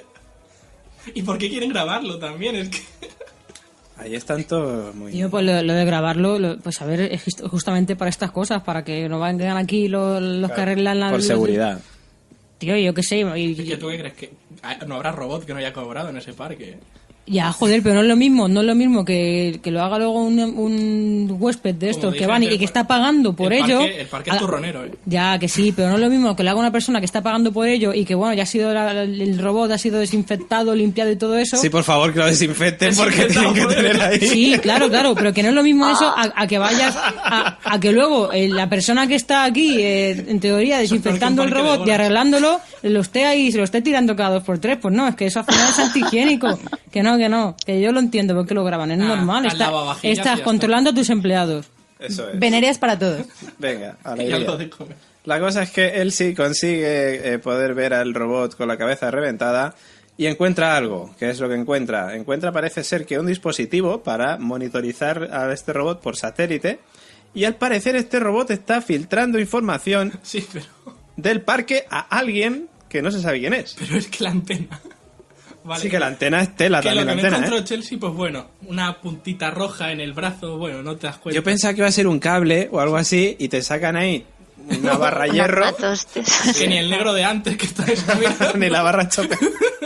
¿Y por qué quieren grabarlo también? Es que... Ahí están todos muy... Tío, pues lo de grabarlo, pues a ver, es justamente para estas cosas, para que no vengan aquí los que arreglan la... Por seguridad. Tío, yo qué sé... ¿Y que tú qué crees? ¿Que no habrá robot que no haya cobrado en ese parque? Ya, joder, pero no es lo mismo que lo haga luego un huésped de estos que van y que está pagando por ello. El parque es turronero, Ya, que sí, pero no es lo mismo que lo haga una persona que está pagando por ello y que, bueno, ya ha sido el robot ha sido desinfectado, limpiado y todo eso. Sí, por favor, que lo desinfecten porque tienen que tener ahí. Sí, claro, pero que no es lo mismo eso a que vayas a que luego la persona que está aquí, en teoría, desinfectando el robot y arreglándolo, lo esté ahí y se lo esté tirando cada 2x3. Pues no, es que eso al final es antihigiénico. Que yo lo entiendo porque lo graban, es normal. Estás controlando a tus empleados. Eso es. Venerias para todos. Venga, alegría. La cosa es que él sí consigue poder ver al robot con la cabeza reventada y encuentra algo. ¿Qué es lo que encuentra? Parece ser que un dispositivo para monitorizar a este robot por satélite, y al parecer este robot está filtrando información del parque a alguien que no se sabe quién es. Pero es que la antena... Vale. Sí, que la antena es tela que también. Lo que la antena, me encontró Chelsea, pues bueno, una puntita roja en el brazo, bueno, no te das cuenta. Yo pensaba que iba a ser un cable o algo así y te sacan ahí una barra hierro. Que ni el negro de antes que está mirando. Ni la barra chope.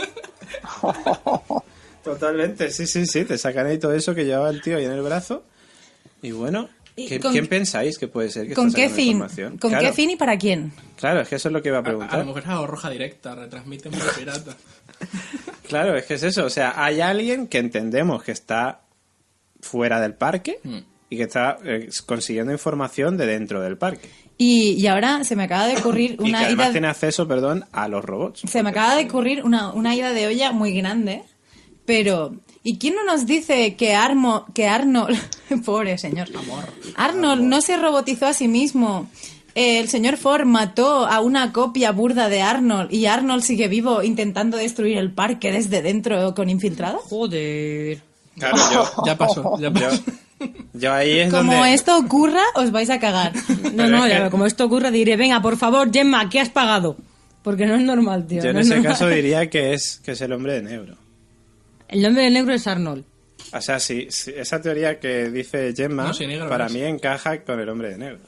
Totalmente, sí, te sacan ahí todo eso que llevaba el tío ahí en el brazo. Y bueno, ¿quién pensáis que puede ser que ¿con está qué sacando fin? información? ¿Con qué fin y para quién? Claro, es que eso es lo que iba a preguntar. A lo mejor es algo roja directa, retransmiten por pirata. Claro, es que es eso. O sea, hay alguien que entendemos que está fuera del parque y que está consiguiendo información de dentro del parque. Y ahora se me acaba de ocurrir y una que además idea... tiene acceso, a los robots. Se me acaba de ocurrir una idea de olla muy grande, pero... ¿Y quién no nos dice que Arnold... Pobre señor. Arnold no se robotizó a sí mismo. El señor Ford mató a una copia burda de Arnold y Arnold sigue vivo intentando destruir el parque desde dentro con infiltrados. Joder. Claro, Ya pasó. Yo ahí es como donde... esto ocurra, os vais a cagar. Como esto ocurra diré, venga, por favor, Gemma, ¿qué has pagado? Porque no es normal, tío. Yo en ese caso diría que es el hombre de negro. El nombre del negro es Arnold. O sea, sí, esa teoría que dice Gemma, negro para no es. mí encaja con el hombre de negro.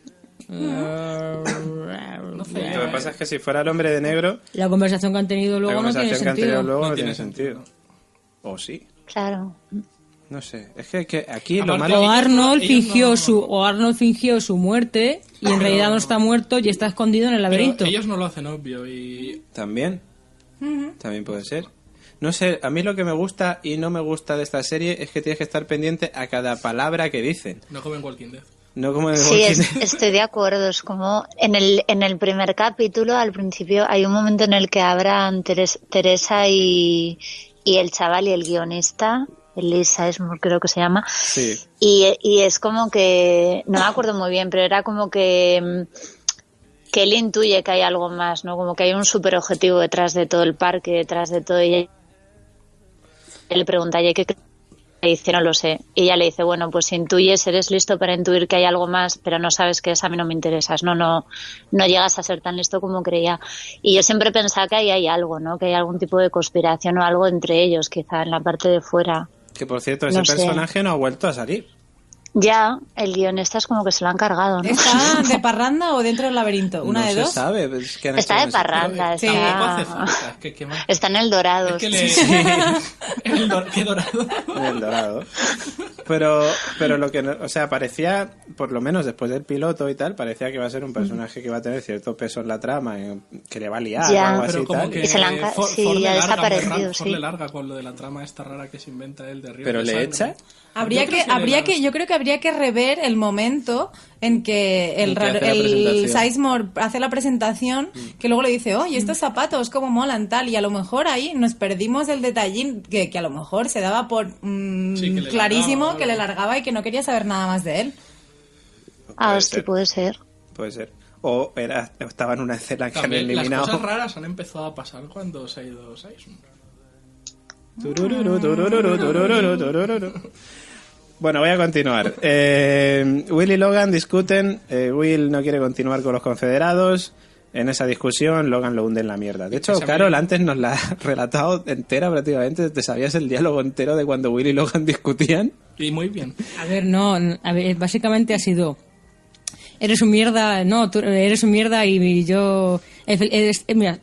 Lo que pasa es que si fuera el hombre de negro, La conversación que han tenido luego no tiene sentido. no tiene sentido. O sí. Claro. No sé. Es que aquí Aparte, lo malo... O Arnold ellos fingió su muerte y en realidad no está muerto y está escondido en el laberinto. Pero ellos no lo hacen obvio y... También. También puede ser. No sé, a mí lo que me gusta y no me gusta de esta serie es que tienes que estar pendiente a cada palabra que dicen. No como en Walking Dead. No como en Sí, Walking Dead. estoy de acuerdo. Es como en el primer capítulo, al principio, hay un momento en el que hablan Teresa y el chaval y el guionista, Elisa Esmore creo que se llama. Sí. Y es como que, no me acuerdo muy bien, pero era como que él intuye que hay algo más, ¿no? Como que hay un super objetivo detrás de todo el parque, detrás de todo. Y él le pregunta, ¿y qué le dice? No lo sé. Y ella le dice, bueno, pues si intuyes, eres listo para intuir que hay algo más, pero no sabes qué es, a mí no me interesas. No llegas a ser tan listo como creía. Y yo siempre pensaba que ahí hay algo, ¿no? Que hay algún tipo de conspiración o algo entre ellos, quizá en la parte de fuera. Que por cierto, No ese sé. personaje no ha vuelto a salir. Ya, el guionista es como que se lo han cargado, ¿no? ¿Está de parranda o dentro del laberinto? ¿Una no de se dos? sabe. Es que han Está hecho de eso. parranda, Sí. Tampoco hace está... falta. ¿Qué más? está en el Dorado. Es que le... ¿Qué dorado? En el Dorado. Pero lo que, o sea, parecía, por lo menos después del piloto y tal, parecía que iba a ser un personaje que va a tener cierto peso en la trama, que le va a liar Ya. o algo así Pero y como tal. que Y se la han Ford sí, le ha larga muy desaparecido, rápido, sí. Ford le larga con lo de la trama esta rara que se inventa él de Río ¿Pero de le Sangre. echa? Yo creo que habría que rever el momento en que En que hace la presentación. Sizemore hace la presentación, que luego le dice, oye, estos zapatos, cómo molan, tal, y a lo mejor ahí nos perdimos el detallín que a lo mejor se daba por Sí, que le clarísimo largaba, que le algo. largaba y que no quería saber nada más de él. Ah, Puede hostia, ser. puede ser. Puede ser. O estaba en una escena que han También las eliminado. cosas raras han empezado a pasar cuando se ha ido Sizemore. Turururu, turururu, turururu, turururu. Bueno, voy a continuar. Will y Logan discuten. Will no quiere continuar con los confederados. En esa discusión, Logan lo hunde en la mierda. De hecho, Ese Carol amigo. antes nos la ha relatado entera prácticamente. ¿Te sabías el diálogo entero de cuando Will y Logan discutían? Y muy bien. A ver, no, a ver, básicamente ha sido... Eres un mierda, no, tú eres un mierda y yo... mira,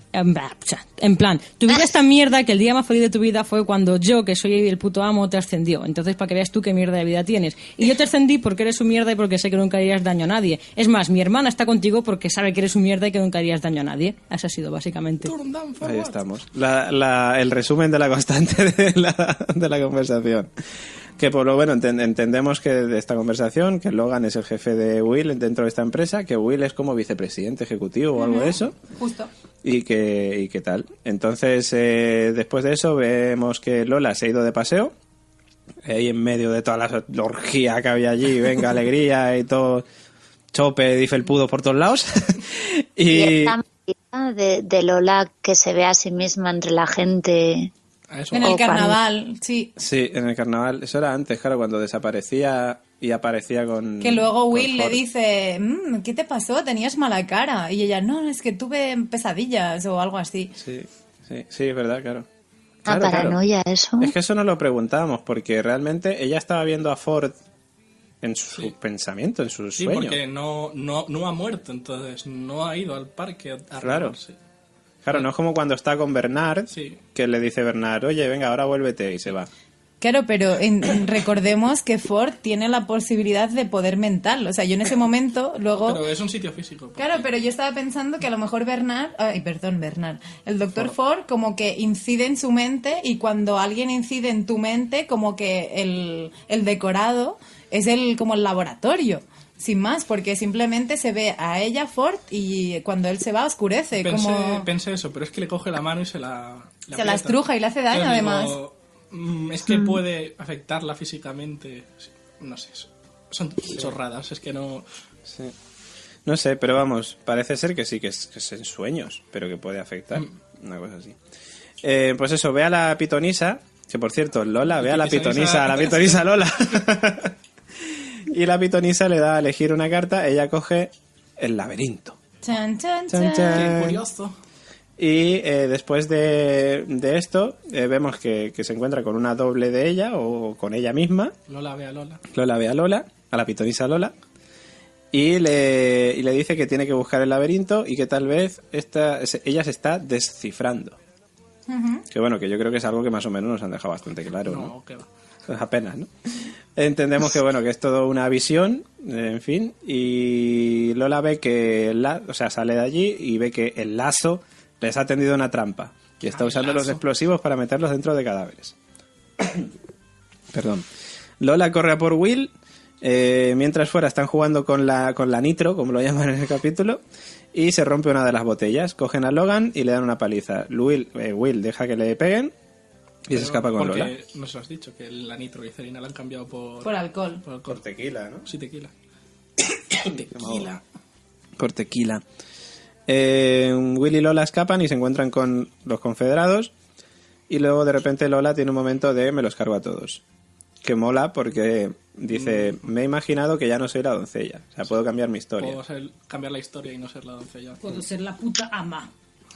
en plan, tu vida es tan mierda que el día más feliz de tu vida fue cuando yo, que soy el puto amo, te ascendió. Entonces, para que veas tú qué mierda de vida tienes. Y yo te ascendí porque eres un mierda y porque sé que nunca harías daño a nadie. Es más, mi hermana está contigo porque sabe que eres un mierda y que nunca harías daño a nadie. Eso ha sido, básicamente. Turn down for Ahí what? estamos. El resumen de la constante de la conversación. Que por lo bueno entendemos que de esta conversación que Logan es el jefe de Will dentro de esta empresa, que Will es como vicepresidente ejecutivo o algo de eso. Justo. Y que tal. Entonces, después de eso, vemos que Lola se ha ido de paseo. Ahí en medio de toda la orgía que había allí, venga, alegría y todo. Chope y felpudo por todos lados. Y y esta movida de Lola que se ve a sí misma entre la gente. A eso En va. el O cuando- carnaval, sí. sí, en el carnaval. Eso era antes, claro, cuando desaparecía y aparecía con. Que luego con Will le Ford. dice, ¿qué te pasó? Tenías mala cara. Y ella, no, es que tuve pesadillas o algo así. Sí, es verdad, claro. Ah, Claro, paranoia, eso. Es que eso no lo preguntábamos, porque realmente ella estaba viendo a Ford en su pensamiento, en su Sí, sueño. porque no ha muerto, entonces no ha ido al parque a Claro. reunirse. Claro, no es como cuando está con Bernard, Sí. que le dice Bernard, oye, venga, ahora vuélvete, y se va. Claro, pero recordemos que Ford tiene la posibilidad de poder mental. O sea, yo en ese momento, luego... Pero es un sitio físico. Claro, pero yo estaba pensando que a lo mejor Bernard, el doctor Ford como que incide en su mente y cuando alguien incide en tu mente, como que el decorado es como el laboratorio, sin más, porque simplemente se ve a ella Ford y cuando él se va oscurece, como Pensé eso, pero es que le coge la mano y se la se la aprieta. estruja y le hace daño Entonces además. digo, es que puede afectarla físicamente. No sé, son chorradas, es que no... Sí. No sé, pero vamos, parece ser que sí, que es en sueños, pero que puede afectar, una cosa así. Pues eso, ve a la pitonisa, que por cierto, Lola, ve a la pitonisa Lola. Y la pitonisa le da a elegir una carta, ella coge el laberinto. Chan, chan, Chan, chan. chan. Qué curioso. Y después de esto, vemos que se encuentra con una doble de ella, o con ella misma. Lola ve a Lola. Lola ve a Lola, a la pitonisa Lola, y le dice que tiene que buscar el laberinto y que tal vez ella se está descifrando. Que bueno, que yo creo que es algo que más o menos nos han dejado bastante claro, ¿no? No, qué va. Pues apenas, ¿no? Entendemos que bueno, que es todo una visión, en fin, y Lola ve que sale de allí y ve que el lazo les ha tendido una trampa y está usando los explosivos para meterlos dentro de cadáveres. Perdón. Lola corre a por Will, mientras fuera están jugando con la nitro, como lo llaman en el capítulo, y se rompe una de las botellas. Cogen a Logan y le dan una paliza. Will deja que le peguen y se escapa con porque Lola. no se lo has dicho, que la nitroglicerina la han cambiado por alcohol. Por alcohol. Por tequila, ¿no? Sí, tequila. Tequila. Por tequila. Will y Lola escapan y se encuentran con los confederados. Y luego de repente Lola tiene un momento de me los cargo a todos. Que mola porque dice, me he imaginado que ya no soy la doncella. O sea, puedo cambiar mi historia. Puedo cambiar la historia y no ser la doncella. Puedo ser la puta ama.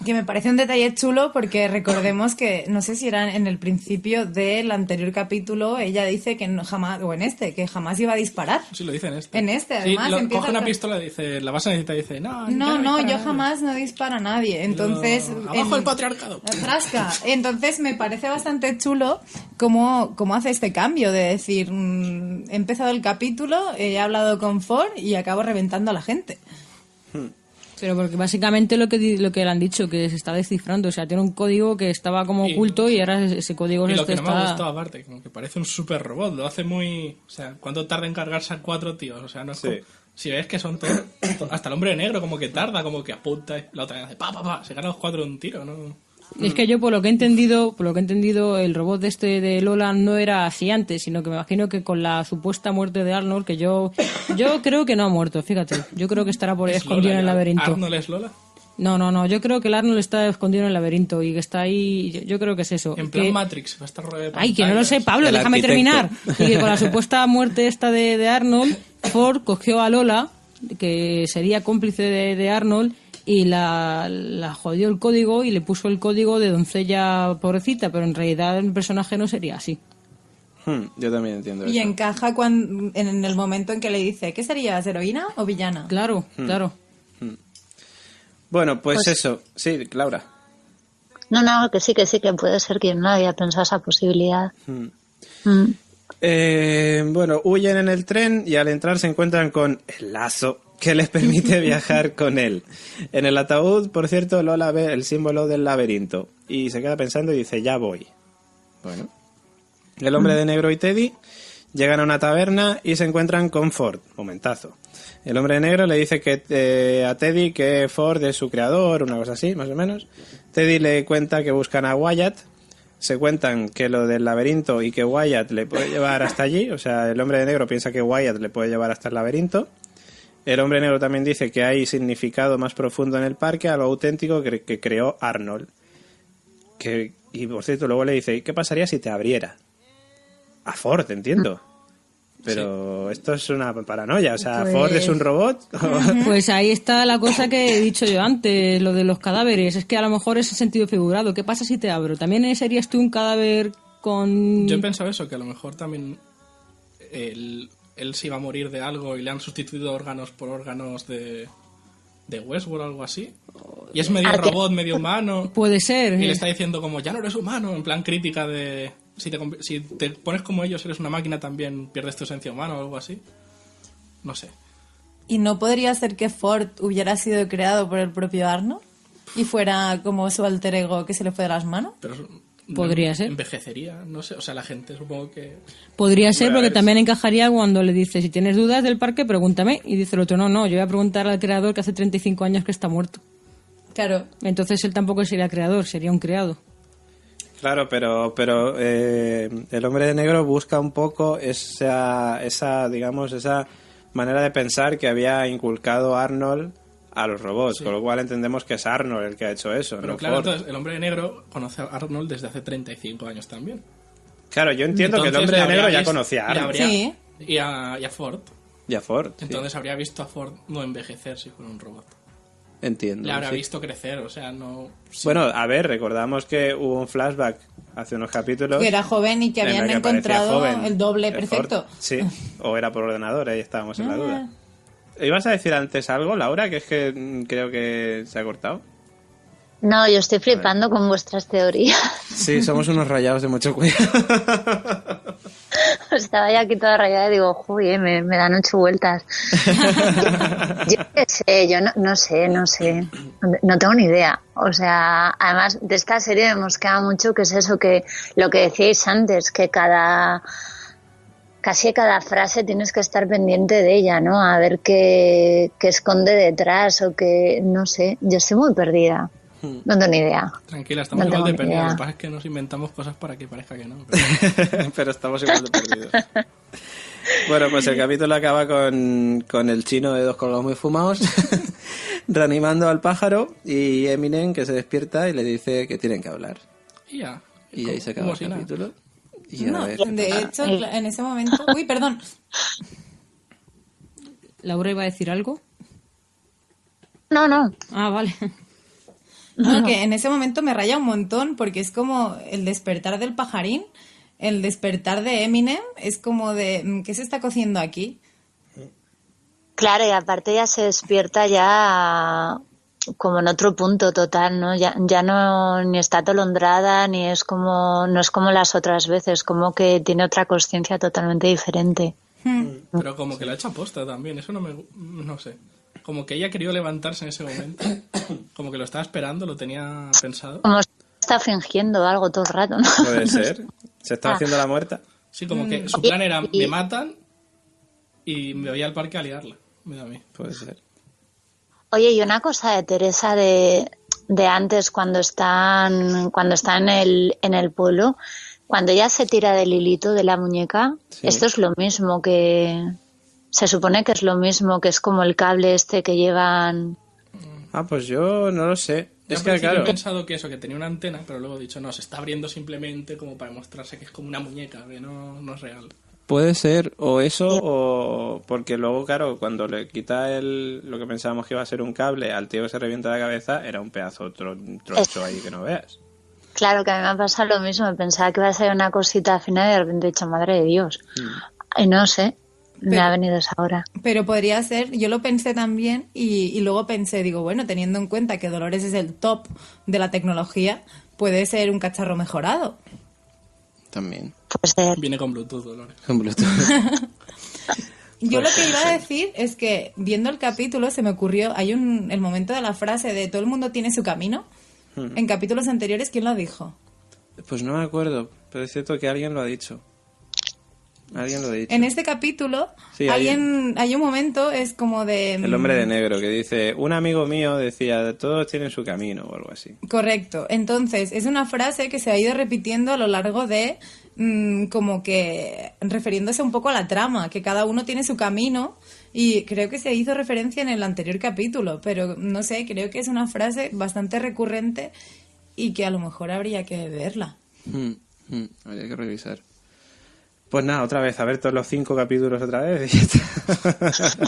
Que me parece un detalle chulo porque recordemos que, no sé si era en el principio del anterior capítulo, ella dice que jamás, o en este, que jamás iba a disparar. Sí, lo dice en este. En este, Sí, además. coge una pistola y dice, la vas a necesitar y dice, no, No, yo dispara jamás no disparo a nadie. Entonces. Abajo el patriarcado. Rasca. Entonces me parece bastante chulo cómo hace este cambio de decir, he empezado el capítulo, he hablado con Ford y acabo reventando a la gente. Pero porque básicamente lo que le han dicho, que se está descifrando. O sea, tiene un código que estaba como oculto y ahora ese código Y se lo que no me está... ha gustado aparte, como que parece un super robot, lo hace muy... O sea, ¿cuánto tarda en cargarse a 4 tíos? O sea, no es Sí. como... Si ves que son todos... Hasta el hombre de negro como que tarda, como que apunta y la otra vez hace pa, se carga los 4 de un tiro, ¿no? Es que yo por lo que he entendido, el robot de Lola no era así antes, sino que me imagino que con la supuesta muerte de Arnold, que yo creo que no ha muerto, fíjate. Yo creo que estará por ahí ¿Es escondido Lola en el ya? laberinto. ¿Arnold es Lola? No, yo creo que el Arnold está escondido en el laberinto y que está ahí, yo creo que es eso. En plan Que- Matrix, va a estar rodeado de Ay, que no lo sé, pantallas. Pablo, El déjame arquitecto. terminar. Y que con la supuesta muerte esta de Arnold, Ford cogió a Lola, que sería cómplice de Arnold, y la jodió el código y le puso el código de doncella pobrecita, pero en realidad el personaje no sería así. Yo también entiendo Y eso. encaja en el momento en que le dice, ¿qué serías, heroína o villana? Claro. Bueno, pues eso. Sí, Laura. No, que sí, que puede ser que no había pensado esa posibilidad. Bueno, huyen en el tren y al entrar se encuentran con el lazo que les permite viajar con él. En el ataúd, por cierto, Lola ve el símbolo del laberinto y se queda pensando y dice, ya voy. Bueno. El hombre de negro y Teddy llegan a una taberna y se encuentran con Ford. Momentazo. El hombre de negro le dice que a Teddy que Ford es su creador, una cosa así, más o menos. Teddy le cuenta que buscan a Wyatt. Se cuentan que lo del laberinto y que Wyatt le puede llevar hasta allí. O sea, el hombre de negro piensa que Wyatt le puede llevar hasta el laberinto. El hombre negro también dice que hay significado más profundo en el parque, algo auténtico que creó Arnold. Y por cierto, luego le dice, ¿y qué pasaría si te abriera? A Ford, entiendo. Pero esto es una paranoia. O sea, Pues- ¿Ford es un robot? Pues ahí está la cosa que he dicho yo antes, lo de los cadáveres. Es que a lo mejor es en sentido figurado. ¿Qué pasa si te abro? ¿También serías tú un cadáver con...? Yo he pensado eso, que a lo mejor también él se iba a morir de algo y le han sustituido órganos por órganos de Westworld o algo así. Y es medio robot, medio humano. Puede ser. Y le está diciendo como, ya no eres humano, en plan crítica de... Si te pones como ellos, eres una máquina, también pierdes tu esencia humana o algo así. No sé. ¿Y no podría ser que Ford hubiera sido creado por el propio Arnold? Y fuera como su alter ego que se le fue de las manos. Pero Podría ser. Envejecería, no sé. O sea, la gente supongo que... Podría ser, Bueno, porque es- también encajaría cuando le dice, si tienes dudas del parque, pregúntame. Y dice el otro, no, yo voy a preguntar al creador que hace 35 años que está muerto. Claro. Entonces él tampoco sería creador, sería un creado. Claro, pero el hombre de negro busca un poco esa manera de pensar que había inculcado Arnold a los robots, Sí. con lo cual entendemos que es Arnold el que ha hecho eso, Pero no claro, Ford. entonces el hombre de negro conoce a Arnold desde hace 35 años también. Claro, yo entiendo que el Entonces, hombre de le negro habría ya visto- conocía a le Arnold. habría- Sí. Y a Ford. Y a Ford, sí. Entonces habría visto a Ford no envejecer si fuera un robot. Entiendo. Le habrá sí. visto crecer, o sea, no... sí. Bueno, a ver, recordamos que hubo un flashback hace unos capítulos. Que era joven y que en la habían aparecía encontrado joven el doble de perfecto. Ford. Sí, o era por ordenador, ahí estábamos en la Ah. duda. ¿Ibas a decir antes algo, Laura? Que es que creo que se ha cortado. No, yo estoy flipando con vuestras teorías. Sí, somos unos rayados de mucho cuidado. Estaba ya aquí toda rayada y digo, joder, me dan 8 vueltas. Yo qué sé, yo no sé. No tengo ni idea. O sea, además de esta serie me mosquea mucho que es eso, que lo que decíais antes, que casi cada frase tienes que estar pendiente de ella, ¿no? A ver qué esconde detrás o qué, no sé. Yo estoy muy perdida. No tengo ni idea. Tranquila, estamos No igual de tengo ni perdidos. Lo idea. que pasa es que nos inventamos cosas para que parezca que no. Pero... Pero estamos igual de perdidos. Bueno, pues el capítulo acaba con el chino de dos colgados muy fumados reanimando al pájaro y Eminem que se despierta y le dice que tienen que hablar. Y ya. Y ahí se acaba Como el si nada. capítulo. Y No, a ver, de hecho, en ese momento... Uy, perdón. ¿Laura iba a decir algo? No. Ah, vale. No, que en ese momento me raya un montón porque es como el despertar del pajarín, el despertar de Eminem, es como de, ¿qué se está cociendo aquí? Claro, y aparte ya se despierta ya como en otro punto total, ¿no? Ya no ni está atolondrada, ni es como, no es como las otras veces, como que tiene otra conciencia totalmente diferente. Pero como que lo ha hecho aposta también, eso no sé. Como que ella quería levantarse en ese momento, como que lo estaba esperando, lo tenía pensado. Como está fingiendo algo todo el rato, ¿no? Puede ser. Se estaba haciendo la muerta. Sí, como que su plan era, me matan y me voy al parque a liarla. Mira a mí. Puede ser. Oye, y una cosa de Teresa de antes, cuando está en el pueblo, cuando ella se tira del hilito de la muñeca, Sí. esto es lo mismo que... Se supone que es lo mismo, que es como el cable este que llevan... Ah, pues yo no lo sé. Yo Es al que, principio claro, he pensado que eso, que tenía una antena, pero luego he dicho, no, se está abriendo simplemente como para demostrarse que es como una muñeca, que no es real. puede ser o eso o porque luego, claro, cuando le quita lo que pensábamos que iba a ser un cable al tío que se revienta la cabeza, era un pedazo troncho ahí que no veas. Claro, que a mí me ha pasado lo mismo. Pensaba que iba a ser una cosita al final y de repente he dicho, madre de Dios. Y no sé, me ha venido esa hora. Pero podría ser, yo lo pensé también y luego pensé, digo, bueno, teniendo en cuenta que Dolores es el top de la tecnología, puede ser un cacharro mejorado. También. Puede ser. Viene con Bluetooth, Dolores. Con Bluetooth. Yo lo que iba a decir es que viendo el capítulo se me ocurrió, hay el momento de la frase de todo el mundo tiene su camino. En capítulos anteriores, ¿quién lo dijo? Pues no me acuerdo, pero es cierto que alguien lo ha dicho. Alguien lo ha dicho. En este capítulo Sí, hay un momento, es como de... El hombre de negro que dice, un amigo mío decía, todos tienen su camino o algo así. Correcto. Entonces, es una frase que se ha ido repitiendo a lo largo de, como que refiriéndose un poco a la trama, que cada uno tiene su camino y creo que se hizo referencia en el anterior capítulo, pero no sé, creo que es una frase bastante recurrente y que a lo mejor habría que verla. Habría que revisar. Pues nada, otra vez, a ver todos los 5 capítulos otra vez y ya está.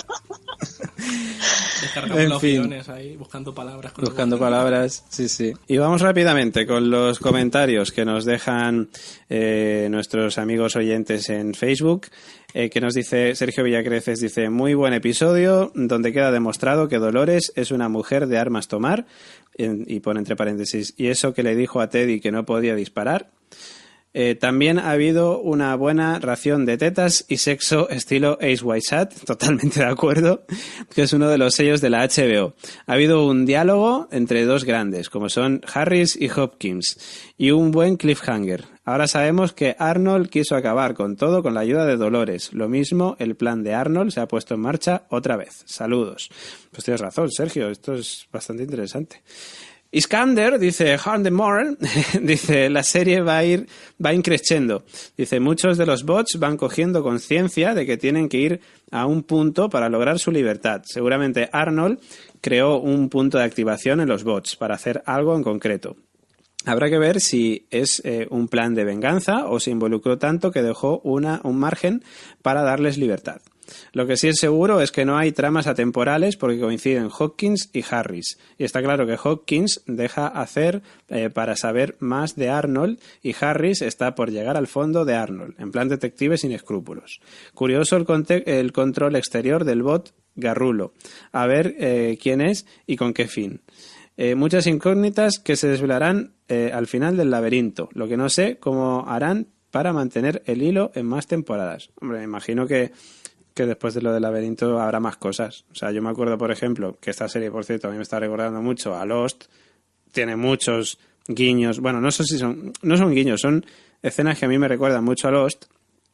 Descargamos En los fin. guiones ahí, buscando palabras. con Buscando el botón. palabras, sí, sí. Y vamos rápidamente con los comentarios que nos dejan nuestros amigos oyentes en Facebook, que nos dice Sergio Villacreces, dice, muy buen episodio, donde queda demostrado que Dolores es una mujer de armas tomar, y pone entre paréntesis, y eso que le dijo a Teddy que no podía disparar. También ha habido una buena ración de tetas y sexo estilo Ace White Sat, totalmente de acuerdo, que es uno de los sellos de la HBO. Ha habido un diálogo entre dos grandes, como son Harris y Hopkins, y un buen cliffhanger. Ahora sabemos que Arnold quiso acabar con todo con la ayuda de Dolores. Lo mismo, el plan de Arnold se ha puesto en marcha otra vez. Saludos. Pues tienes razón, Sergio, esto es bastante interesante. Iskander dice, Handemore, dice, la serie va increciendo. Dice, muchos de los bots van cogiendo conciencia de que tienen que ir a un punto para lograr su libertad. Seguramente Arnold creó un punto de activación en los bots para hacer algo en concreto. Habrá que ver si es un plan de venganza o se involucró tanto que dejó un margen para darles libertad. Lo que sí es seguro es que no hay tramas atemporales porque coinciden Hopkins y Harris. Y está claro que Hopkins deja hacer para saber más de Arnold y Harris está por llegar al fondo de Arnold, en plan detective sin escrúpulos. Curioso el control exterior del bot Garrulo. A ver quién es y con qué fin. Muchas incógnitas que se desvelarán al final del laberinto. Lo que no sé cómo harán para mantener el hilo en más temporadas. Hombre, me imagino que después de lo del laberinto habrá más cosas. O sea, yo me acuerdo, por ejemplo, que esta serie, por cierto, a mí me está recordando mucho a Lost. Tiene muchos guiños. Bueno, no sé si no son guiños, son escenas que a mí me recuerdan mucho a Lost.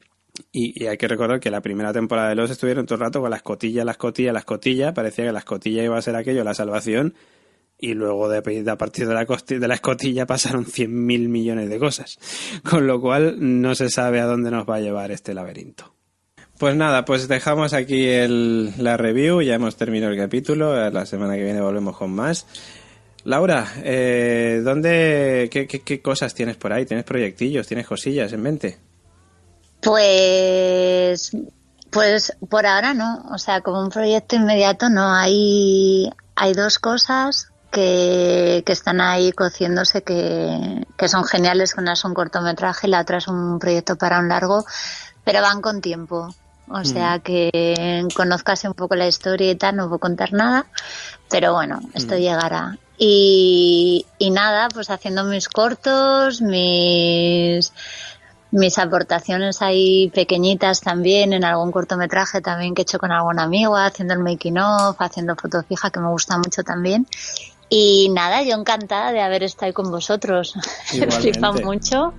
Y hay que recordar que la primera temporada de Lost estuvieron todo el rato con la escotilla. Parecía que la escotilla iba a ser aquello, la salvación. Y luego a partir de la escotilla pasaron 100.000 millones de cosas. Con lo cual no se sabe a dónde nos va a llevar este laberinto. Pues nada, pues dejamos aquí la review, ya hemos terminado el capítulo, la semana que viene volvemos con más. Laura, qué cosas tienes por ahí? ¿Tienes proyectillos? ¿Tienes cosillas en mente? Pues por ahora no, o sea, como un proyecto inmediato no, hay dos cosas que están ahí cociéndose, que son geniales. Una es un cortometraje y la otra es un proyecto para un largo, pero van con tiempo. O sea que conozcas un poco la historia y tal, no puedo contar nada, pero bueno, esto llegará. Y nada, pues haciendo mis cortos, mis aportaciones ahí pequeñitas también, en algún cortometraje también que he hecho con algún amigo, haciendo el making of, haciendo foto fija, que me gusta mucho también. Y nada, yo encantada de haber estado ahí con vosotros. Flipa mucho.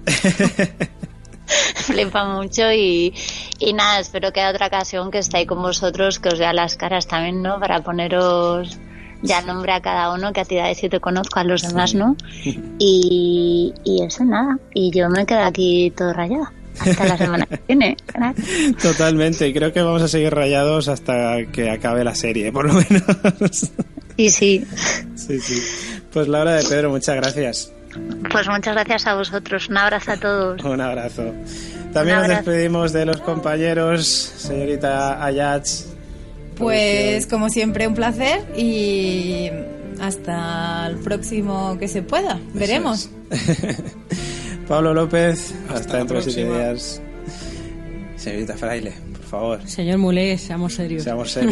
Flipa mucho y nada, espero que haya otra ocasión que esté ahí con vosotros, que os vea las caras también, ¿no? Para poneros ya nombre a cada uno, que a ti da si te conozco, a los demás, ¿no? Y eso, nada. Y yo me quedo aquí todo rayado. Hasta la semana que viene. Totalmente, y creo que vamos a seguir rayados hasta que acabe la serie, por lo menos. Sí. Sí. Pues Laura de Pedro, muchas gracias. Pues muchas gracias a vosotros. Un abrazo a todos. Un abrazo. También nos despedimos de los compañeros, señorita Ayats. Pues como siempre un placer y hasta el próximo que se pueda. Veremos. Pablo López, hasta dentro de 7 días. Señorita Fraile, por favor. Señor Mulé, seamos serios.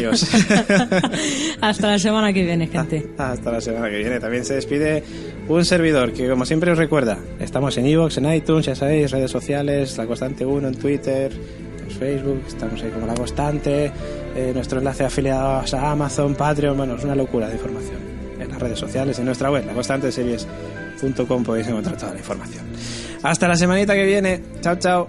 Hasta la semana que viene, gente. Hasta la semana que viene. También se despide un servidor que, como siempre os recuerda, estamos en iVoox, en iTunes, ya sabéis, redes sociales, La Constante 1 en Twitter, en Facebook, estamos ahí como La Constante, nuestro enlace afiliados a Amazon, Patreon, bueno, es una locura de información. En las redes sociales, en nuestra web, laconstanteseries.com, podéis encontrar toda la información. Hasta la semanita que viene. Chao, chao.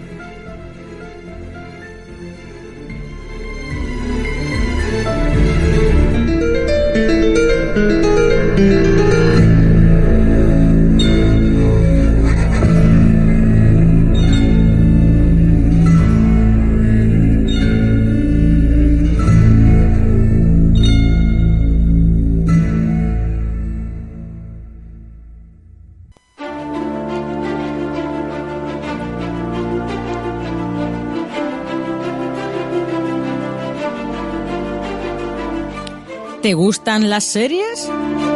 ¿Te gustan las series?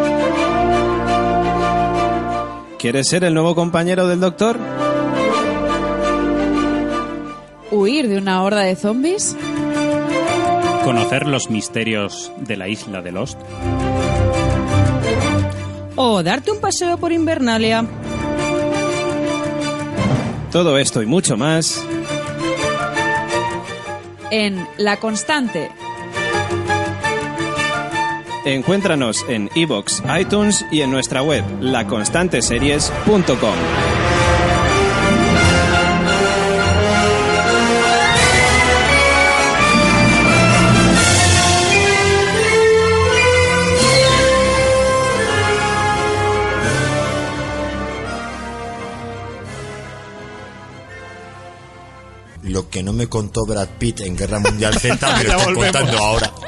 ¿Quieres ser el nuevo compañero del Doctor? ¿Huir de una horda de zombies? ¿Conocer los misterios de la isla de Lost? ¿O darte un paseo por Invernalia? Todo esto y mucho más En La Constante. Encuéntranos en iVoox, iTunes y en nuestra web, laconstanteseries.com. Lo que no me contó Brad Pitt en Guerra Mundial Z me lo están contando ahora.